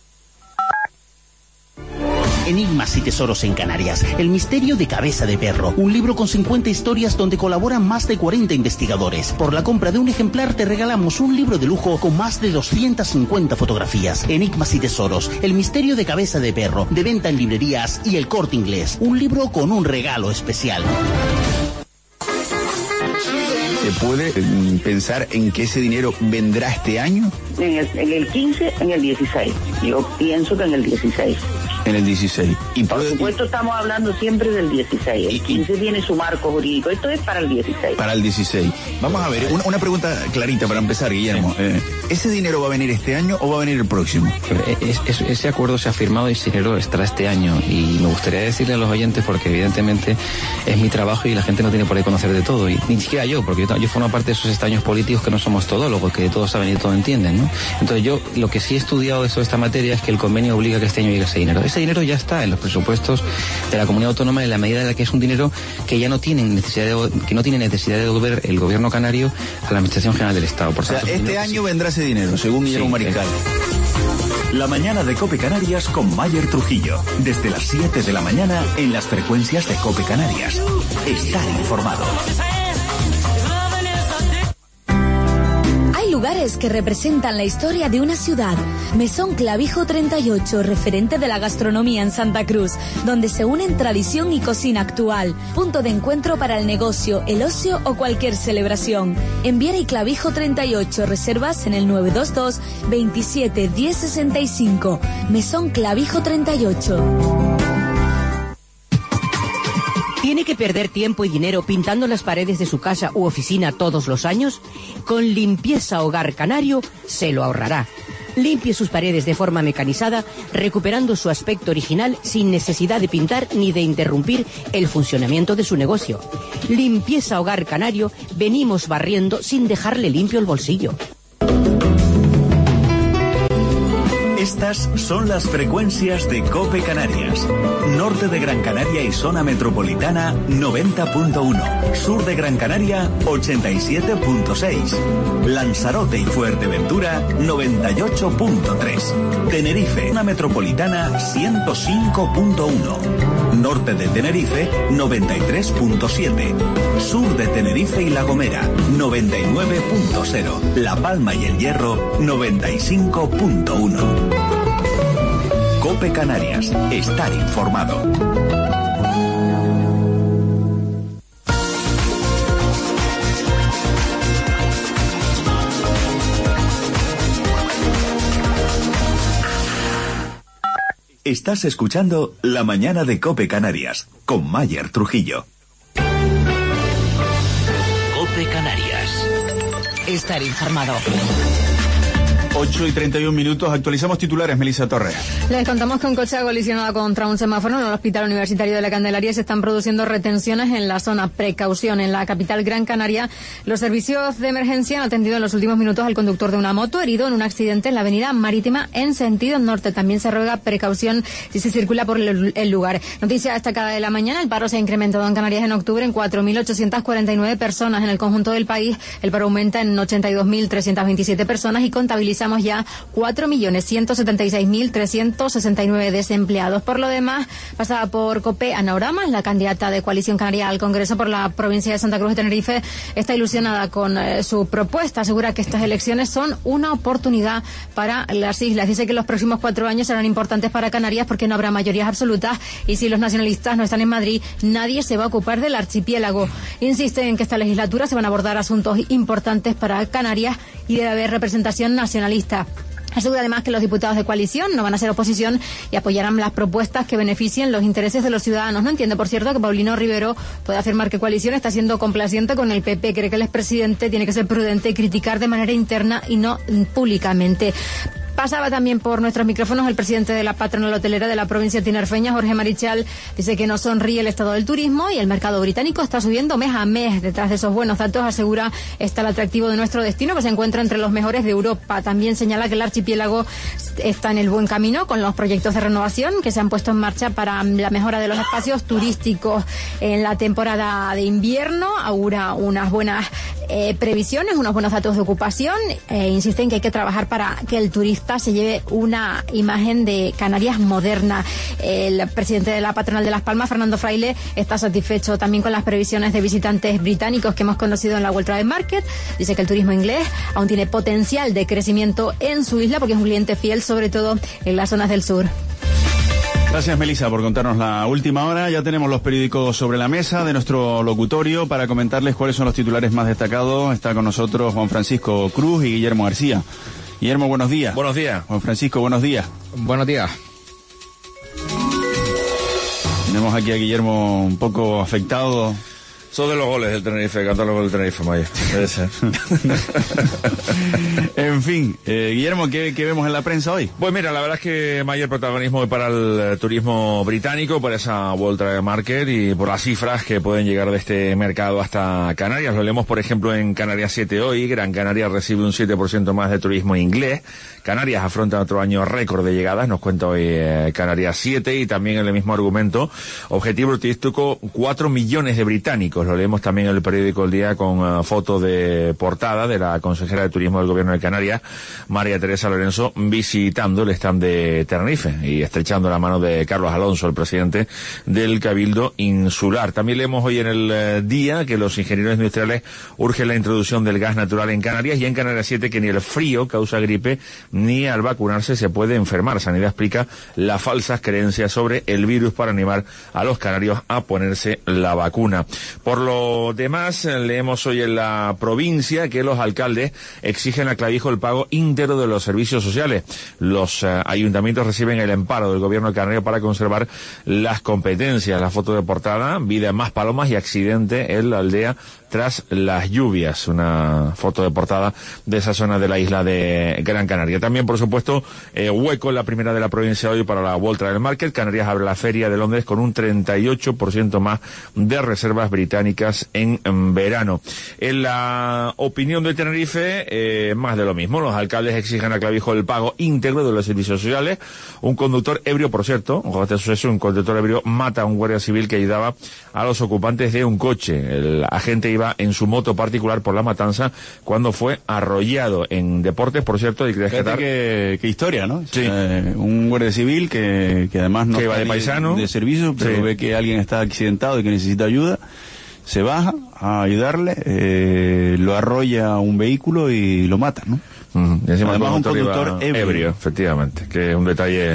Enigmas y tesoros en Canarias. El misterio de Cabeza de Perro. Un libro con 50 historias donde colaboran más de 40 investigadores. Por la compra de un ejemplar te regalamos un libro de lujo con más de 250 fotografías. Enigmas y tesoros. El misterio de Cabeza de Perro. De venta en librerías y El Corte Inglés. Un libro con un regalo especial. ¿Se puede pensar en que ese dinero vendrá este año? En el 15, en el 16. Yo pienso que en el 16. En el 16. Y por supuesto estamos hablando siempre del 16. El 15 tiene su marco jurídico. Esto es para el 16. Para el 16. Vamos a ver, una pregunta clarita para empezar, Guillermo. ¿Ese dinero va a venir este año o va a venir el próximo? Ese acuerdo se ha firmado y ese dinero estará este año. Y me gustaría decirle a los oyentes, porque evidentemente es mi trabajo y la gente no tiene por qué conocer de todo. Y ni siquiera yo, porque yo formo parte de esos extraños políticos que no somos todólogos, que de todo saben y de todo entienden, ¿no? Entonces yo lo que sí he estudiado de esta materia es que el convenio obliga a que este año llegue ese dinero. Ese dinero ya está en los presupuestos de la comunidad autónoma en la medida en la que es un dinero que ya no tiene necesidad de devolver el gobierno canario a la Administración General del Estado. Por tanto, este año vendrá ese dinero, según Guillermo Mariscal. La mañana de COPE Canarias con Mayer Trujillo. Desde las 7 de la mañana en las frecuencias de COPE Canarias. Estar informado. Hay lugares que representan la historia de una ciudad. Mesón Clavijo 38, referente de la gastronomía en Santa Cruz, donde se unen tradición y cocina actual. Punto de encuentro para el negocio, el ocio o cualquier celebración. En Viera y Clavijo 38, reservas en el 922 27 10 65. Mesón Clavijo 38. ¿Tiene que perder tiempo y dinero pintando las paredes de su casa u oficina todos los años? Con Limpieza Hogar Canario se lo ahorrará. Limpie sus paredes de forma mecanizada, recuperando su aspecto original sin necesidad de pintar ni de interrumpir el funcionamiento de su negocio. Limpieza Hogar Canario, venimos barriendo sin dejarle limpio el bolsillo. Estas son las frecuencias de COPE Canarias. Norte de Gran Canaria y zona metropolitana 90.1. Sur de Gran Canaria 87.6. Lanzarote y Fuerteventura 98.3. Tenerife, zona metropolitana 105.1. Norte de Tenerife 93.7. Sur de Tenerife y La Gomera 99.0. La Palma y El Hierro 95.1. COPE Canarias. Estar informado. Estás escuchando La Mañana de COPE Canarias con Mayer Trujillo. COPE Canarias. Estar informado. 8:31, actualizamos titulares, Melissa Torres. Les contamos que un coche ha colisionado contra un semáforo en el Hospital Universitario de la Candelaria y se están produciendo retenciones en la zona. Precaución, en la capital Gran Canaria, los servicios de emergencia han atendido en los últimos minutos al conductor de una moto herido en un accidente en la avenida Marítima en sentido norte. También se ruega precaución si se circula por el lugar. Noticia destacada de la mañana, el paro se ha incrementado en Canarias en octubre en 4.849 personas. En el conjunto del país, el paro aumenta en 82.327 personas y contabilizamos ya 4.176.369 desempleados. Por lo demás, pasada por COPE, Ana Oramas, la candidata de Coalición Canaria al Congreso por la provincia de Santa Cruz de Tenerife, está ilusionada con su propuesta. Asegura que estas elecciones son una oportunidad para las islas. Dice que los próximos 4 años serán importantes para Canarias porque no habrá mayorías absolutas y si los nacionalistas no están en Madrid, nadie se va a ocupar del archipiélago. Insiste en que esta legislatura se van a abordar asuntos importantes para Canarias y debe haber representación nacionalista. Asegura además que los diputados de coalición no van a ser oposición y apoyarán las propuestas que beneficien los intereses de los ciudadanos. No entiende, por cierto, que Paulino Rivero puede afirmar que coalición está siendo complaciente con el PP. Cree que el expresidente tiene que ser prudente y criticar de manera interna y no públicamente. Pasaba también por nuestros micrófonos el presidente de la patronal hotelera de la provincia tinerfeña, Jorge Marichal. Dice que no sonríe el estado del turismo y el mercado británico está subiendo mes a mes. Detrás de esos buenos datos, asegura, está el atractivo de nuestro destino, que se encuentra entre los mejores de Europa. También señala que el archipiélago está en el buen camino con los proyectos de renovación que se han puesto en marcha para la mejora de los espacios turísticos. En la temporada de invierno augura unas buenas previsiones, unos buenos datos de ocupación. Insiste en que hay que trabajar para que el turista se lleve una imagen de Canarias moderna. El presidente de la patronal de Las Palmas, Fernando Fraile, está satisfecho también con las previsiones de visitantes británicos que hemos conocido en la World Travel Market. Dice que el turismo inglés aún tiene potencial de crecimiento en su isla porque es un cliente fiel, sobre todo en las zonas del sur. Gracias, Melissa, por contarnos la última hora. Ya tenemos los periódicos sobre la mesa de nuestro locutorio para comentarles cuáles son los titulares más destacados. Está con nosotros Juan Francisco Cruz y Guillermo García. Guillermo, buenos días. Buenos días. Juan Francisco, buenos días. Buenos días. Tenemos aquí a Guillermo un poco afectado. Son de los goles del Tenerife, cantar los goles del Tenerife, Maya. Debe ser. En fin, Guillermo, ¿qué vemos en la prensa hoy? Pues mira, la verdad es que mayor protagonismo hoy para el turismo británico, por esa World Travel Market y por las cifras que pueden llegar de este mercado hasta Canarias. Lo leemos, por ejemplo, en Canarias 7 hoy. Gran Canaria recibe un 7% más de turismo inglés. Canarias afronta otro año récord de llegadas, nos cuenta hoy Canarias 7, y también en el mismo argumento, objetivo turístico, 4 millones de británicos británicos. Lo leemos también en el periódico El Día con foto de portada de la consejera de Turismo del Gobierno de Canarias, María Teresa Lorenzo, visitando el stand de Tenerife y estrechando la mano de Carlos Alonso, el presidente del Cabildo Insular. También leemos hoy en el Día que los ingenieros industriales urgen la introducción del gas natural en Canarias, y en Canarias 7 que ni el frío causa gripe ni al vacunarse se puede enfermar. Sanidad explica las falsas creencias sobre el virus para animar a los canarios a ponerse la vacuna. Por lo demás, leemos hoy en La Provincia que los alcaldes exigen a Clavijo el pago íntegro de los servicios sociales. Los ayuntamientos reciben el amparo del gobierno canario para conservar las competencias. La foto de portada: vida en Más Palomas y accidente en la aldea tras las lluvias. Una foto de portada de esa zona de la isla de Gran Canaria. También, por supuesto, hueco en la primera de la provincia hoy para la World Travel Market. Canarias abre la Feria de Londres con un 38% más de reservas británicas en verano. En la opinión de Tenerife, más de lo mismo. Los alcaldes exigen a Clavijo el pago íntegro de los servicios sociales. Un conductor ebrio, por cierto, ojo a este suceso, un conductor ebrio mata a un guardia civil que ayudaba a los ocupantes de un coche. El agente iba en su moto particular por la matanza cuando fue arrollado. En deportes, por cierto, hay que rescatar... Qué historia, ¿no? Sí. Un guardia civil que además no que iba de paisano, de servicio, pero sí, ve que alguien está accidentado y que necesita ayuda, se baja a ayudarle, lo arrolla a un vehículo y lo mata, ¿no? Y encima además un conductor ebrio, efectivamente, que es un detalle...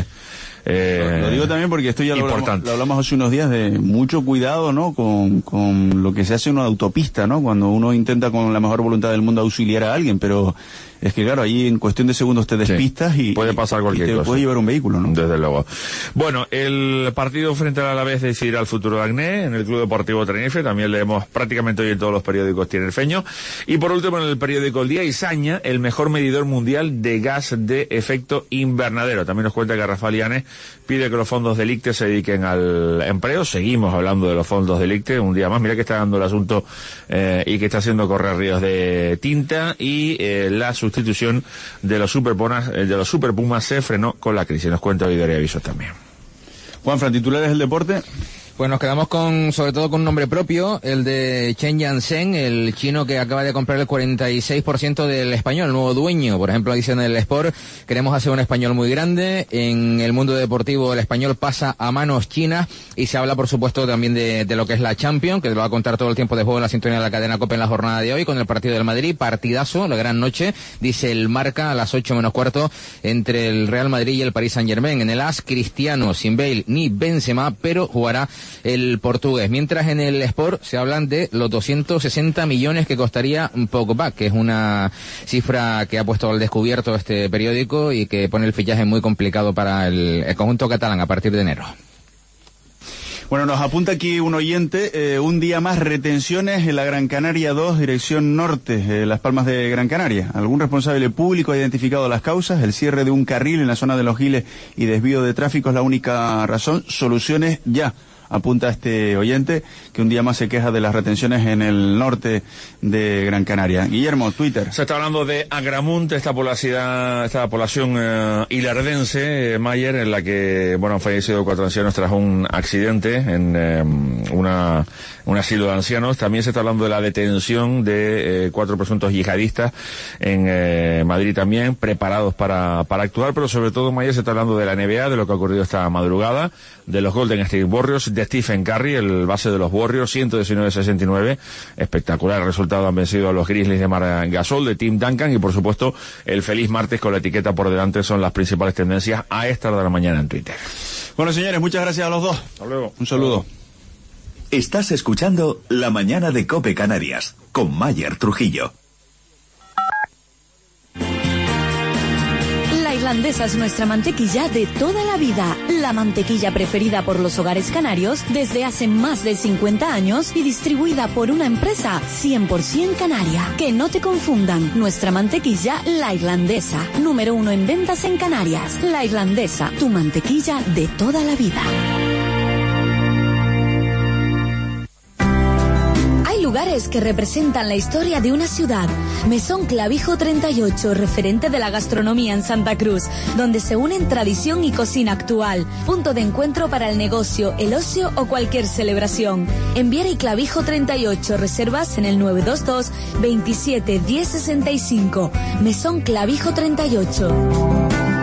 Lo digo también porque esto ya lo hablamos hace unos días, de mucho cuidado, ¿no? Con lo que se hace en una autopista, ¿no? Cuando uno intenta con la mejor voluntad del mundo auxiliar a alguien, pero es que claro, ahí en cuestión de segundos te despistas, sí, y puede pasar cualquier cosa. Puede llevar un vehículo, ¿no? Desde luego. Bueno, el partido frente al Alavés decidirá el futuro de Agné en el Club Deportivo Tenerife. También leemos prácticamente hoy en todos los periódicos tinerfeños. Y por último, en el periódico El Día, Izaña, el mejor medidor mundial de gas de efecto invernadero. También nos cuenta que Rafael Llanes pide que los fondos del ICTE se dediquen al empleo. Seguimos hablando de los fondos del ICTE un día más. Mira que está dando el asunto y que está haciendo correr ríos de tinta, y la sustitución de los Superpumas se frenó con la crisis. Nos cuenta hoy Darío Aviso también. Juanfran, titulares del deporte. Pues nos quedamos sobre todo con un nombre propio, el de Chen Yanzhen, el chino que acaba de comprar el 46% del Español, el nuevo dueño. Por ejemplo, dice en el Sport: queremos hacer un Español muy grande. En el mundo deportivo, el Español pasa a manos chinas, y se habla, por supuesto, también de lo que es la Champions, que te lo va a contar todo el tiempo de juego en la sintonía de la cadena COPE en la jornada de hoy, con el partido del Madrid. Partidazo, la gran noche, dice el Marca, a las 8:15, entre el Real Madrid y el Paris Saint-Germain. En el AS, Cristiano, sin Bale ni Benzema, pero jugará el portugués. Mientras en el Sport se hablan de los 260 millones que costaría Pogba, que es una cifra que ha puesto al descubierto este periódico y que pone el fichaje muy complicado para el conjunto catalán a partir de enero. Bueno, nos apunta aquí un oyente, un día más retenciones en la Gran Canaria 2, dirección norte, Las Palmas de Gran Canaria. ¿Algún responsable público ha identificado las causas? El cierre de un carril en la zona de Los Giles y desvío de tráfico es la única razón. Soluciones ya. Apunta este oyente, que un día más se queja de las retenciones en el norte de Gran Canaria. Guillermo, Twitter. Se está hablando de Agramunt, esta población hilardense, Mayer, en la que, bueno, han fallecido 4 ancianos tras un accidente en un asilo de ancianos. También se está hablando de la detención de 4 presuntos yihadistas en Madrid también, preparados para actuar, pero sobre todo, Mayer, se está hablando de la NBA, de lo que ha ocurrido esta madrugada, de los Golden State Warriors, de Stephen Curry, el base de los Warriors, 119-69, espectacular resultado, han vencido a los Grizzlies de Marc Gasol, de Tim Duncan, y por supuesto el feliz martes con la etiqueta por delante son las principales tendencias a esta hora de la mañana en Twitter. Bueno, señores, muchas gracias a los dos. Hasta luego. Un saludo. Estás escuchando La Mañana de COPE Canarias con Mayer Trujillo. La Irlandesa es nuestra mantequilla de toda la vida, la mantequilla preferida por los hogares canarios desde hace más de 50 años y distribuida por una empresa 100% canaria. Que no te confundan, nuestra mantequilla La Irlandesa, número 1 en ventas en Canarias. La Irlandesa, tu mantequilla de toda la vida. lugares que representan la historia de una ciudad. Mesón Clavijo 38, referente de la gastronomía en Santa Cruz, donde se unen tradición y cocina actual. Punto de encuentro para el negocio, el ocio o cualquier celebración. En Viera y Clavijo 38, reservas en el 922 27 10 65. Mesón Clavijo 38.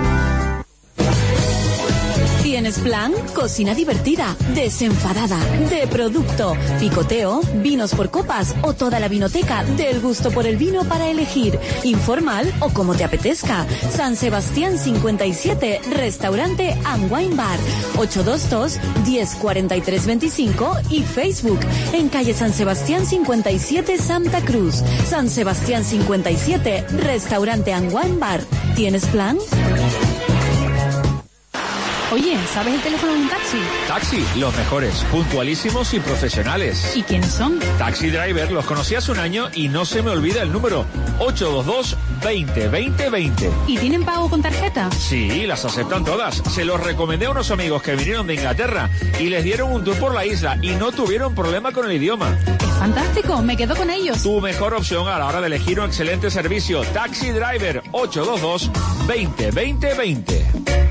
¿Tienes plan? Cocina divertida, desenfadada, de producto, picoteo, vinos por copas o toda la vinoteca del gusto por el vino para elegir, informal o como te apetezca. San Sebastián 57, restaurante and wine bar, 822 1043 25 y Facebook en calle San Sebastián 57 Santa Cruz. San Sebastián 57, restaurante and wine bar. ¿Tienes plan? Oye, ¿sabes el teléfono de un taxi? Taxi, los mejores, puntualísimos y profesionales. ¿Y quiénes son? Taxi Driver, los conocí hace un año y no se me olvida el número, 822 20 20 20. ¿Y tienen pago con tarjeta? Sí, las aceptan todas. Se los recomendé a unos amigos que vinieron de Inglaterra y les dieron un tour por la isla y no tuvieron problema con el idioma. Es fantástico, me quedo con ellos. Tu mejor opción a la hora de elegir un excelente servicio. Taxi Driver, 822 20 20 20.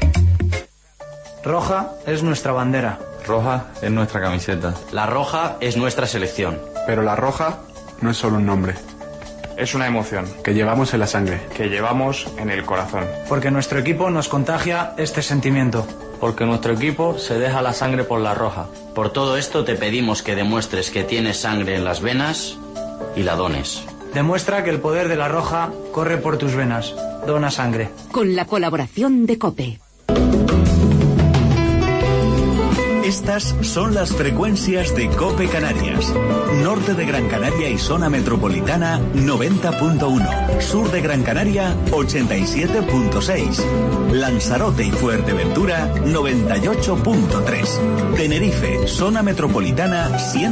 Roja es nuestra bandera. Roja es nuestra camiseta. La roja es nuestra selección. Pero la roja no es solo un nombre. Es una emoción que llevamos en la sangre, que llevamos en el corazón. Porque nuestro equipo nos contagia este sentimiento. Porque nuestro equipo se deja la sangre por la roja. Por todo esto te pedimos que demuestres que tienes sangre en las venas y la dones. Demuestra que el poder de la roja corre por tus venas. Dona sangre. Con la colaboración de COPE. Estas son las frecuencias de COPE Canarias. Norte de Gran Canaria y zona metropolitana 90.1. Sur de Gran Canaria 87.6. Lanzarote y Fuerteventura 98.3. Tenerife, zona metropolitana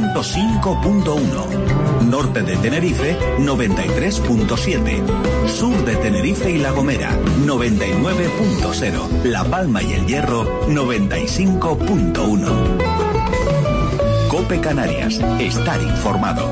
105.1. Norte de Tenerife 93.7. Sur de Tenerife y La Gomera 99.0. La Palma y El Hierro 95.1. COPE Canarias, estar informado.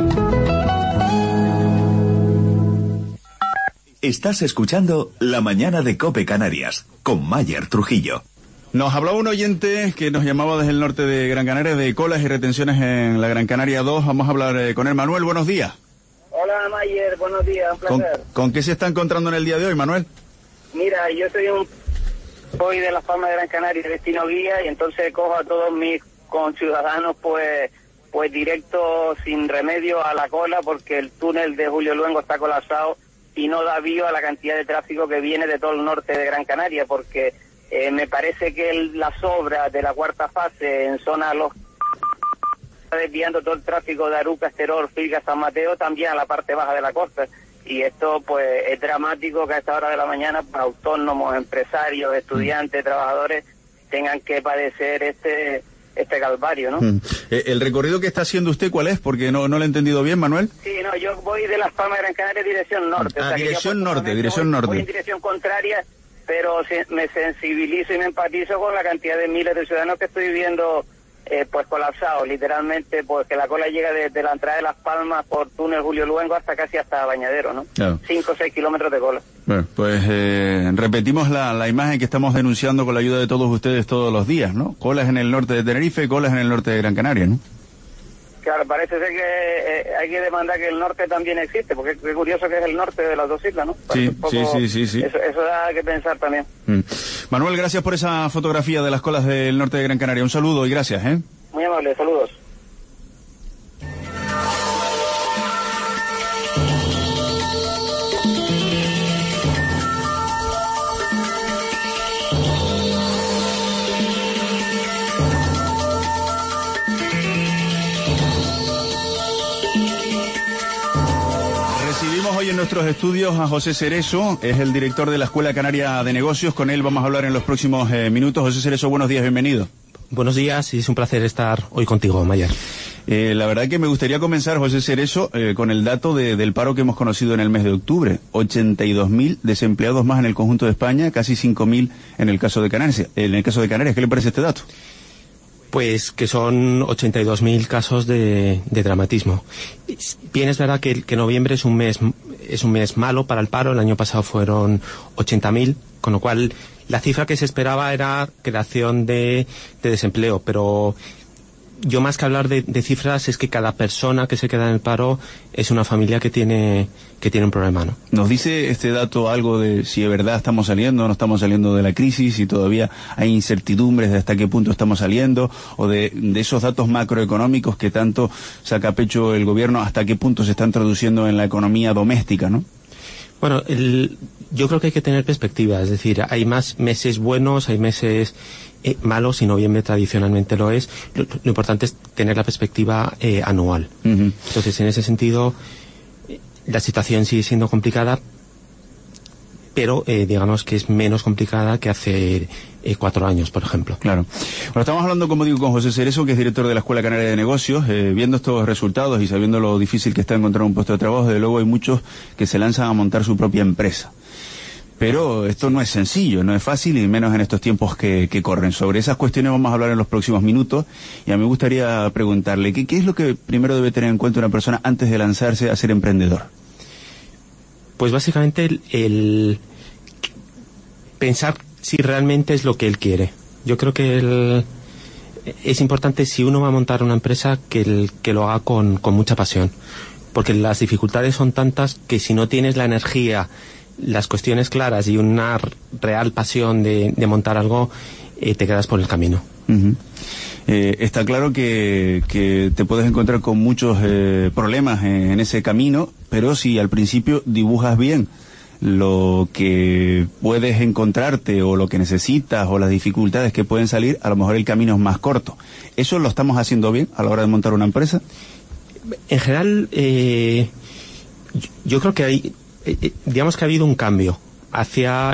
Estás escuchando La Mañana de COPE Canarias, con Mayer Trujillo. Nos hablaba un oyente que nos llamaba desde el norte de Gran Canaria de colas y retenciones en la Gran Canaria 2. Vamos a hablar con él. Manuel, buenos días. Hola Mayer, buenos días, un placer. ¿Con qué se está encontrando en el día de hoy, Manuel? Mira, yo soy de Las Palmas de Gran Canaria, destino guía, y entonces cojo a todos mis conciudadanos pues directo, sin remedio, a la cola, porque el túnel de Julio Luengo está colapsado y no da vío a la cantidad de tráfico que viene de todo el norte de Gran Canaria, porque me parece que las obras de la cuarta fase en zona Los está desviando todo el tráfico de Aruca, Esterol, Filga, San Mateo, también a la parte baja de la costa. Y esto pues es dramático que a esta hora de la mañana autónomos, empresarios, estudiantes, trabajadores tengan que padecer este calvario, ¿no? ¿El recorrido que está haciendo usted cuál es? Porque no lo he entendido bien, Manuel. Sí, no, yo voy de Las Palmas de Gran Canaria dirección norte. Dirección norte. Voy en dirección contraria, pero me sensibilizo y me empatizo con la cantidad de miles de ciudadanos que estoy viendo pues colapsados, literalmente, pues que la cola llega desde la entrada de Las Palmas por túnel Julio Luengo hasta Bañadero, ¿no? Claro. 5 o 6 kilómetros de cola. Bueno, pues repetimos la imagen que estamos denunciando con la ayuda de todos ustedes todos los días, ¿no? Colas en el norte de Tenerife, colas en el norte de Gran Canaria, ¿no? Claro, parece ser que hay que demandar que el norte también existe, porque es curioso que es el norte de las dos islas, ¿no? Sí. Eso da que pensar también. Manuel, gracias por esa fotografía de las colas del norte de Gran Canaria. Un saludo y gracias, ¿eh? Muy amable, saludos. Recibimos hoy en nuestros estudios a José Cerezo, es el director de la Escuela Canaria de Negocios. Con él vamos a hablar en los próximos minutos. José Cerezo, buenos días, bienvenido. Buenos días y es un placer estar hoy contigo, Mayer. La verdad que me gustaría comenzar, José Cerezo, con el dato del paro que hemos conocido en el mes de octubre. 82.000 desempleados más en el conjunto de España, casi 5.000 en el caso de Canarias. ¿Qué le parece este dato? Pues que son 82.000 casos de dramatismo. Bien, es verdad que noviembre es un mes malo para el paro. El año pasado fueron 80.000, con lo cual la cifra que se esperaba era creación de desempleo, pero yo más que hablar de cifras es que cada persona que se queda en el paro es una familia que tiene un problema, ¿no? ¿Nos dice este dato algo de si de verdad estamos saliendo o no estamos saliendo de la crisis, si todavía hay incertidumbres de hasta qué punto estamos saliendo, o de esos datos macroeconómicos que tanto saca pecho el gobierno, hasta qué punto se están traduciendo en la economía doméstica, ¿no? Bueno, yo creo que hay que tener perspectiva, es decir, hay más meses buenos, hay meses malos, y noviembre tradicionalmente lo es. Lo importante es tener la perspectiva anual. Uh-huh. Entonces, en ese sentido, la situación sigue siendo complicada, pero digamos que es menos complicada que hace 4 años, por ejemplo. Claro. Bueno, estamos hablando, como digo, con José Cerezo, que es director de la Escuela Canaria de Negocios. Viendo estos resultados y sabiendo lo difícil que está encontrar un puesto de trabajo, desde luego hay muchos que se lanzan a montar su propia empresa. Pero esto no es sencillo, no es fácil, y menos en estos tiempos que corren. Sobre esas cuestiones vamos a hablar en los próximos minutos, y a mí me gustaría preguntarle, ¿qué es lo que primero debe tener en cuenta una persona antes de lanzarse a ser emprendedor? Pues básicamente el pensar si realmente es lo que él quiere. Yo creo que es importante, si uno va a montar una empresa, que lo haga con mucha pasión, porque las dificultades son tantas que si no tienes la energía, las cuestiones claras y una real pasión de montar algo, te quedas por el camino. Uh-huh. Está claro que te puedes encontrar con muchos problemas en ese camino, pero si al principio dibujas bien lo que puedes encontrarte o lo que necesitas o las dificultades que pueden salir, a lo mejor el camino es más corto. ¿Eso lo estamos haciendo bien a la hora de montar una empresa? En general, yo creo que hay, digamos que ha habido un cambio hacia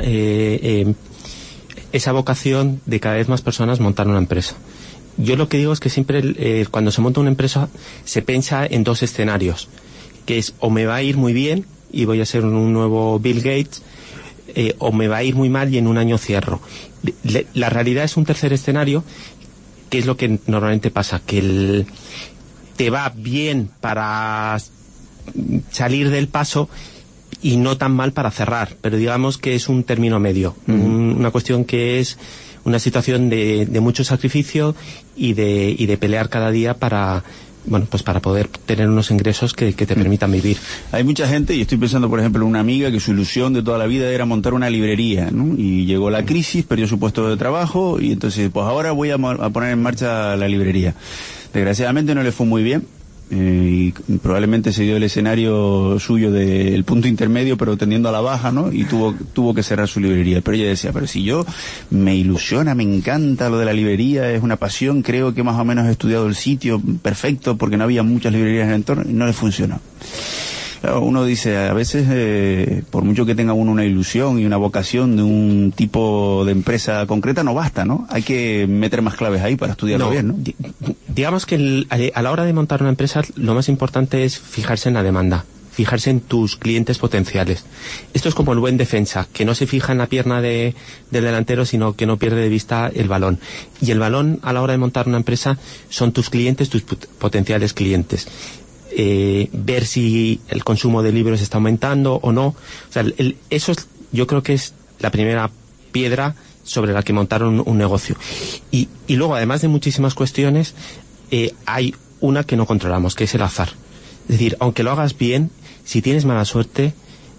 esa vocación de cada vez más personas montar una empresa. Yo lo que digo es que siempre cuando se monta una empresa se piensa en 2 escenarios, que es o me va a ir muy bien y voy a ser un nuevo Bill Gates, o me va a ir muy mal y en un año cierro. La realidad es un tercer escenario, que es lo que normalmente pasa, que te va bien para salir del paso y no tan mal para cerrar, pero digamos que es un término medio, una cuestión que es una situación de mucho sacrificio y de pelear cada día para poder tener unos ingresos que te permitan vivir. Hay mucha gente, y estoy pensando por ejemplo en una amiga que su ilusión de toda la vida era montar una librería, ¿no? Y llegó la crisis, perdió su puesto de trabajo y entonces pues ahora voy a poner en marcha la librería. Desgraciadamente no le fue muy bien. Y probablemente se dio el escenario suyo del punto intermedio, pero tendiendo a la baja, ¿no? Y tuvo que cerrar su librería. Pero ella decía, pero si yo me ilusiona, me encanta lo de la librería, es una pasión, creo que más o menos he estudiado el sitio perfecto, porque no había muchas librerías en el entorno, y no le funcionó. Claro, uno dice, a veces, por mucho que tenga uno una ilusión y una vocación de un tipo de empresa concreta, no basta, ¿no? Hay que meter más claves ahí para estudiarlo bien, ¿no? Digamos que a la hora de montar una empresa, lo más importante es fijarse en la demanda, fijarse en tus clientes potenciales. Esto es como el buen defensa, que no se fija en la pierna del delantero, sino que no pierde de vista el balón. Y el balón, a la hora de montar una empresa, son tus clientes, tus potenciales clientes. Ver si el consumo de libros está aumentando o no. O sea, eso yo creo que es la primera piedra sobre la que montar un negocio. Y luego, además de muchísimas cuestiones, hay una que no controlamos, que es el azar. Es decir, aunque lo hagas bien, si tienes mala suerte,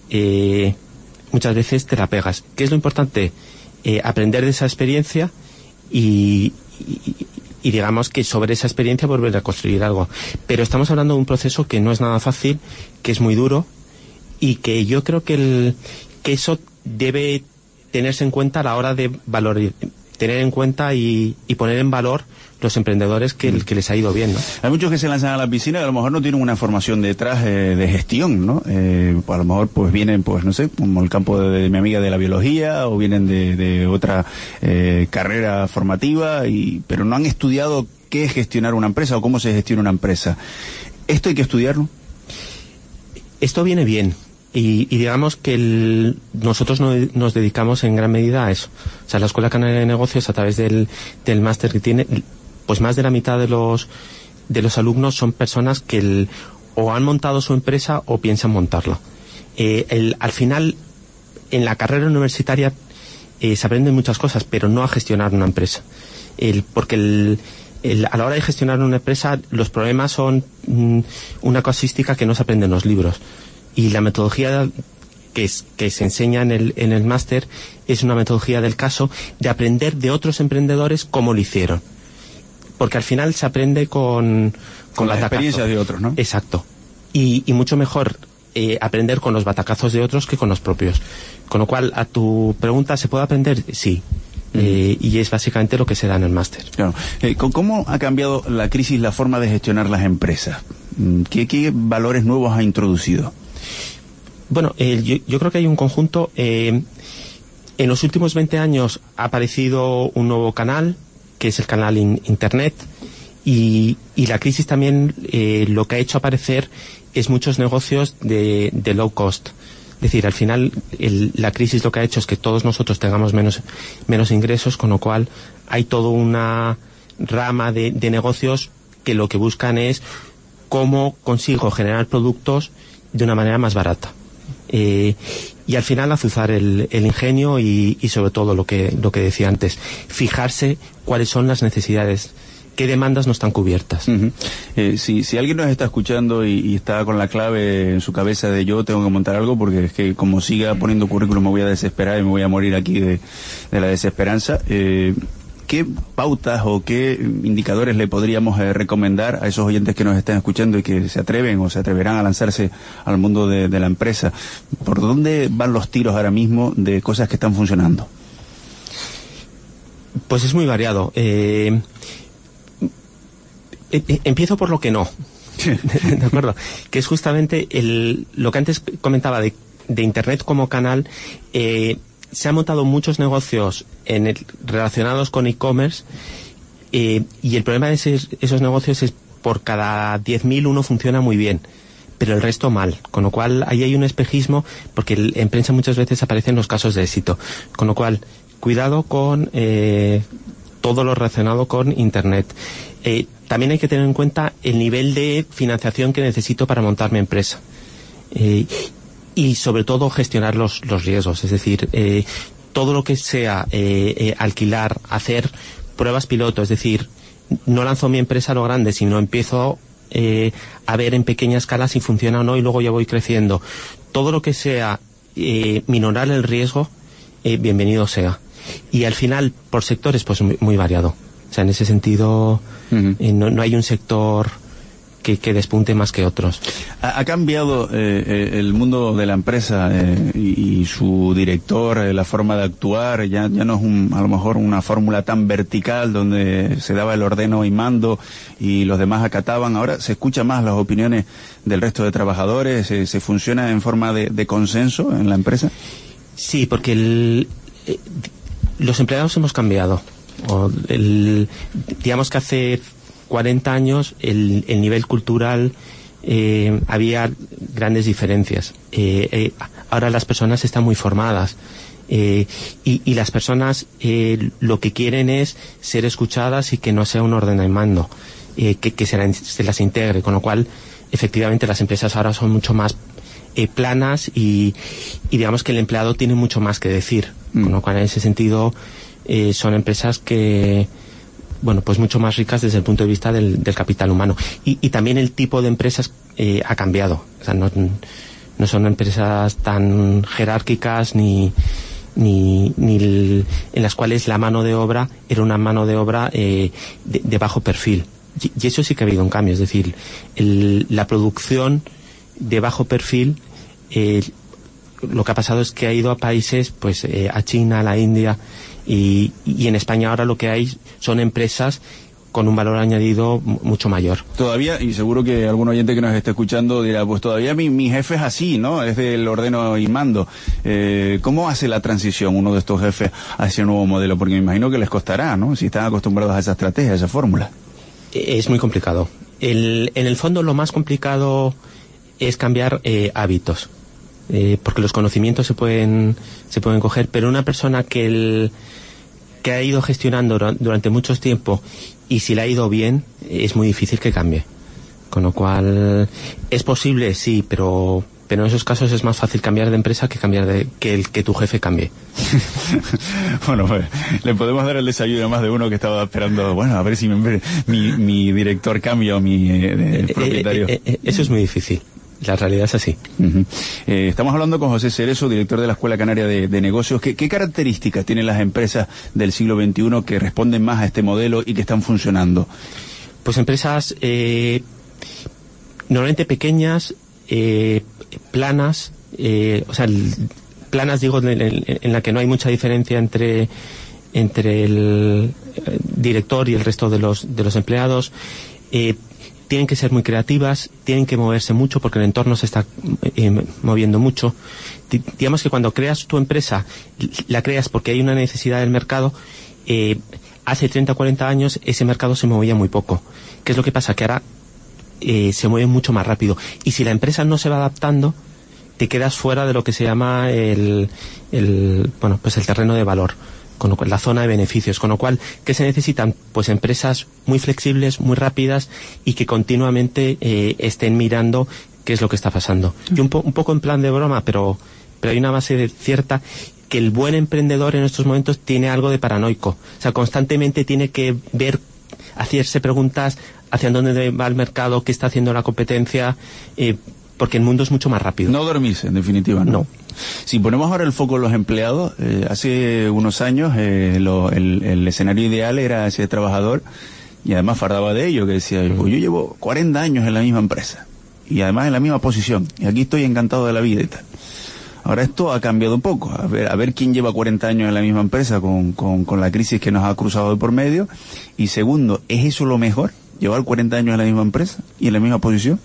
muchas veces te la pegas. ¿Qué es lo importante? Aprender de esa experiencia y digamos que sobre esa experiencia volver a construir algo. Pero estamos hablando de un proceso que no es nada fácil, que es muy duro, y que yo creo que eso debe tenerse en cuenta a la hora de tener en cuenta y poner en valor los emprendedores que les ha ido bien, ¿no? Hay muchos que se lanzan a la piscina y a lo mejor no tienen una formación detrás de gestión, ¿no? A lo mejor pues vienen, pues no sé, como el campo de mi amiga de la biología, o vienen de otra carrera formativa, pero no han estudiado qué es gestionar una empresa o cómo se gestiona una empresa. ¿Esto hay que estudiarlo? Esto viene bien. Y digamos que nosotros nos dedicamos en gran medida a eso. O sea, la Escuela Canaria de Negocios, a través del máster que tiene, pues más de la mitad de los alumnos son personas que o han montado su empresa o piensan montarla. Al final, en la carrera universitaria se aprenden muchas cosas, pero no a gestionar una empresa. Porque a la hora de gestionar una empresa, los problemas son una casuística que no se aprende en los libros. Y la metodología que se enseña en el máster es una metodología del caso, de aprender de otros emprendedores cómo lo hicieron. Porque al final se aprende con las experiencias de otros, ¿no? Exacto. Y mucho mejor aprender con los batacazos de otros que con los propios. Con lo cual, a tu pregunta, ¿se puede aprender? Sí. Y es básicamente lo que se da en el máster. Claro. ¿Cómo ha cambiado la crisis la forma de gestionar las empresas? ¿Qué valores nuevos ha introducido? Bueno, yo creo que hay un conjunto. En los últimos 20 años ha aparecido un nuevo canal, que es el canal Internet, y la crisis también lo que ha hecho aparecer es muchos negocios de low cost. Es decir, al final la crisis lo que ha hecho es que todos nosotros tengamos menos ingresos, con lo cual hay toda una rama de negocios que lo que buscan es cómo consigo generar productos de una manera más barata. Y al final azuzar el ingenio y sobre todo lo que decía antes, fijarse cuáles son las necesidades, qué demandas no están cubiertas. Si alguien nos está escuchando y está con la clave en su cabeza de yo tengo que montar algo, porque es que como siga poniendo currículum me voy a desesperar y me voy a morir aquí de la desesperanza, ¿qué pautas o qué indicadores le podríamos recomendar a esos oyentes que nos están escuchando y que se atreven o se atreverán a lanzarse al mundo de la empresa? ¿Por dónde van los tiros ahora mismo de cosas que están funcionando? Pues es muy variado. Empiezo por lo que no. ¿De acuerdo? Que es justamente lo que antes comentaba de Internet como canal. Se han montado muchos negocios relacionados con e-commerce, y el problema de esos negocios es por cada 10.000 uno funciona muy bien, pero el resto mal, con lo cual ahí hay un espejismo, porque en prensa muchas veces aparecen los casos de éxito, con lo cual cuidado con todo lo relacionado con Internet. También hay que tener en cuenta el nivel de financiación que necesito para montar mi empresa. Y sobre todo gestionar los riesgos, es decir, todo lo que sea alquilar, hacer pruebas piloto, es decir, no lanzo mi empresa a lo grande, sino empiezo a ver en pequeña escala si funciona o no y luego ya voy creciendo. Todo lo que sea minorar el riesgo, bienvenido sea. Y al final, por sectores, pues muy variado. O sea, en ese sentido, no hay un sector que despunte más que otros. Ha cambiado el mundo de la empresa y su director, la forma de actuar, ya no es a lo mejor una fórmula tan vertical donde se daba el ordeno y mando y los demás acataban. Ahora se escucha más las opiniones del resto de trabajadores, se funciona en forma de consenso en la empresa. Sí, porque los empleados hemos cambiado. Digamos que hace 40 años el nivel cultural había grandes diferencias. Ahora las personas están muy formadas y las personas lo que quieren es ser escuchadas y que no sea un orden y mando, que se las integre, con lo cual efectivamente las empresas ahora son mucho más planas y digamos que el empleado tiene mucho más que decir, con lo cual en ese sentido son empresas que pues mucho más ricas desde el punto de vista del capital humano. Y también el tipo de empresas ha cambiado. O sea, no son empresas tan jerárquicas ni en las cuales la mano de obra era una mano de obra de bajo perfil. Y eso sí que ha habido un cambio. Es decir, la producción de bajo perfil, lo que ha pasado es que ha ido a países, a China, a la India, y en España ahora lo que hay son empresas con un valor añadido mucho mayor. Todavía, y seguro que algún oyente que nos esté escuchando dirá, pues todavía mi jefe es así, ¿no? Es del ordeno y mando. ¿Cómo hace la transición uno de estos jefes a ese nuevo modelo? Porque me imagino que les costará, ¿no? Si están acostumbrados a esa estrategia, a esa fórmula. Es muy complicado. En el fondo lo más complicado es cambiar hábitos. Porque los conocimientos se pueden coger, pero una persona que ha ido gestionando durante mucho tiempo y si le ha ido bien, es muy difícil que cambie. Con lo cual, es posible, sí, pero en esos casos es más fácil cambiar de empresa que que tu jefe cambie. Bueno, pues le podemos dar el desayuno a más de uno que estaba esperando, bueno, a ver si mi director cambia o mi propietario. Eso es muy difícil. La realidad es así. Estamos hablando con José Cerezo, director de la Escuela Canaria de Negocios. ¿Qué características tienen las empresas del siglo XXI que responden más a este modelo y que están funcionando? Pues empresas normalmente pequeñas, planas, planas digo en la que no hay mucha diferencia entre el director y el resto de los empleados. Tienen que ser muy creativas, tienen que moverse mucho porque el entorno se está moviendo mucho. Digamos que cuando creas tu empresa, la creas porque hay una necesidad del mercado. Hace 30 o 40 años ese mercado se movía muy poco. ¿Qué es lo que pasa? Que ahora se mueve mucho más rápido. Y si la empresa no se va adaptando, te quedas fuera de lo que se llama el terreno de valor, con lo cual, la zona de beneficios. Con lo cual, ¿qué se necesitan? Pues empresas muy flexibles, muy rápidas y que continuamente estén mirando qué es lo que está pasando. Y un poco en plan de broma, pero hay una base cierta, que el buen emprendedor en estos momentos tiene algo de paranoico. O sea, constantemente tiene que hacerse preguntas hacia dónde va el mercado, qué está haciendo la competencia, porque el mundo es mucho más rápido. No dormirse, en definitiva, ¿no? Si ponemos ahora el foco en los empleados, hace unos años el escenario ideal era ese trabajador, y además fardaba de ello, que decía, pues yo llevo 40 años en la misma empresa, y además en la misma posición, y aquí estoy encantado de la vida y tal. Ahora esto ha cambiado un poco, a ver quién lleva 40 años en la misma empresa con la crisis que nos ha cruzado de por medio. Y segundo, ¿es eso lo mejor? ¿Llevar 40 años en la misma empresa y en la misma posición?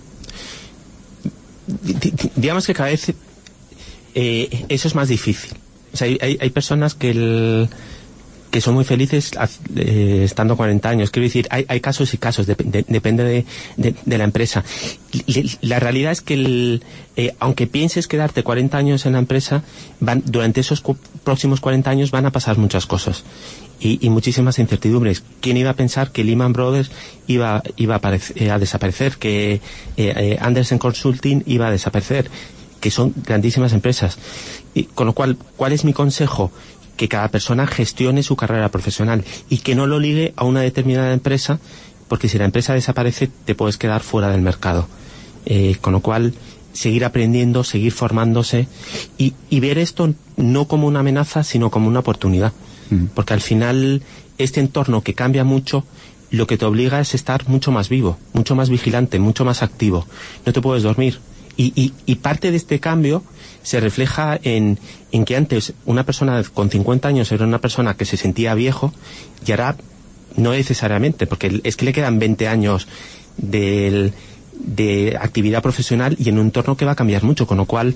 Digamos que cada vez eso es más difícil. O sea, hay personas que son muy felices estando 40 años. Quiero decir, hay casos y casos, depende de la empresa. La realidad es que aunque pienses quedarte 40 años en la empresa, durante esos próximos 40 años van a pasar muchas cosas y muchísimas incertidumbres. ¿Quién iba a pensar que Lehman Brothers iba a desaparecer, que Andersen Consulting iba a desaparecer, que son grandísimas empresas? Y con lo cual, ¿cuál es mi consejo? Que cada persona gestione su carrera profesional y que no lo ligue a una determinada empresa, porque si la empresa desaparece te puedes quedar fuera del mercado. Con lo cual, seguir aprendiendo, seguir formándose y ver esto no como una amenaza, sino como una oportunidad. Porque al final, este entorno que cambia mucho, lo que te obliga es estar mucho más vivo, mucho más vigilante, mucho más activo. No te puedes dormir. Y parte de este cambio se refleja en que antes una persona con 50 años era una persona que se sentía viejo, y ahora no necesariamente, porque es que le quedan 20 años de actividad profesional y en un entorno que va a cambiar mucho, con lo cual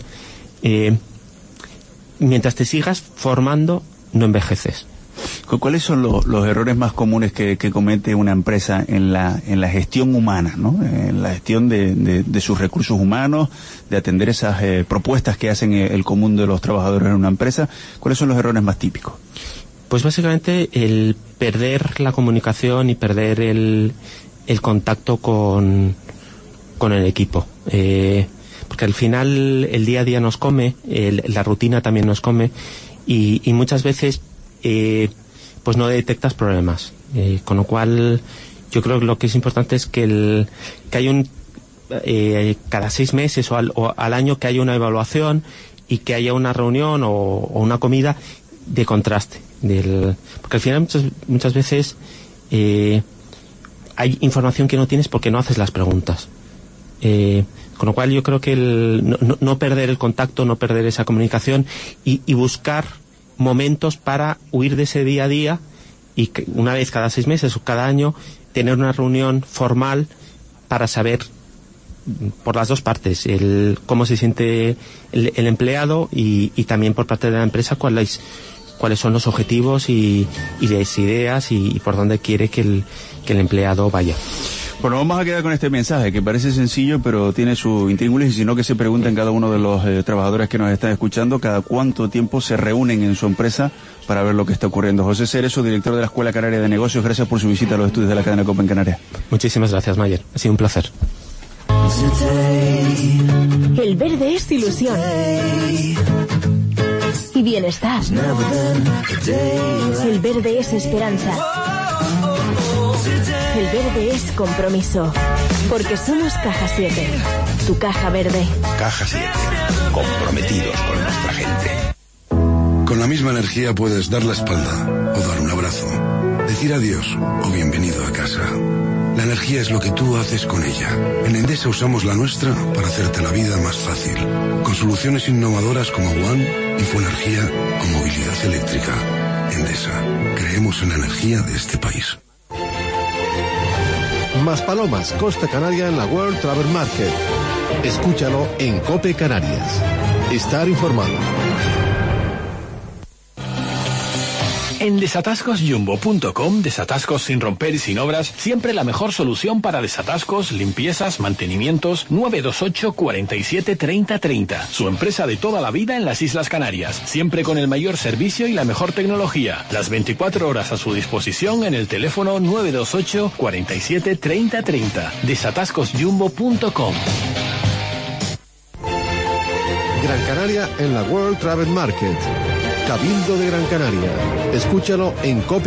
mientras te sigas formando no envejeces. ¿Cuáles son los errores más comunes que comete una empresa en la gestión humana, ¿no? En la gestión de sus recursos humanos, de atender esas propuestas que hacen el común de los trabajadores en una empresa? ¿Cuáles son los errores más típicos? Pues básicamente el perder la comunicación y perder el contacto con el equipo. Porque al final el día a día nos come, la rutina también nos come, y muchas veces pues no detectas problemas, con lo cual yo creo que lo que es importante es que hay cada 6 meses o al año que haya una evaluación y que haya una reunión o una comida de contraste porque al final muchas veces hay información que no tienes porque no haces las preguntas, con lo cual yo creo que no perder el contacto, no perder esa comunicación y buscar momentos para huir de ese día a día, y que una vez cada 6 meses o cada año tener una reunión formal para saber por las dos partes cómo se siente el empleado y también por parte de la empresa cuáles son los objetivos y las ideas y por dónde quiere que el empleado vaya. Bueno, vamos a quedar con este mensaje que parece sencillo, pero tiene su intríngulis, y si no que se pregunten cada uno de los trabajadores que nos están escuchando cada cuánto tiempo se reúnen en su empresa para ver lo que está ocurriendo. José Cerezo, director de la Escuela Canaria de Negocios, gracias por su visita a los estudios de la cadena COPE en Canarias. Muchísimas gracias, Mayer. Ha sido un placer. El verde es ilusión y bienestar. El verde es esperanza. El verde es compromiso. Porque somos Caja 7, tu caja verde. Caja 7, comprometidos con nuestra gente. Con la misma energía puedes dar la espalda o dar un abrazo, decir adiós o bienvenido a casa. La energía es lo que tú haces con ella. En Endesa usamos la nuestra para hacerte la vida más fácil. Con soluciones innovadoras como One, Infoenergía o movilidad eléctrica. Endesa, creemos en la energía de este país. Maspalomas, Costa Canaria en la World Travel Market. Escúchalo en COPE Canarias. Estar informado. En desatascosjumbo.com, desatascos sin romper y sin obras, siempre la mejor solución para desatascos, limpiezas, mantenimientos. 928 47 30 30. Su empresa de toda la vida en las Islas Canarias, siempre con el mayor servicio y la mejor tecnología. Las 24 horas a su disposición en el teléfono 928 47 30 30. desatascosjumbo.com. Gran Canaria en la World Travel Market. Cabildo de Gran Canaria. Escúchalo en COPE.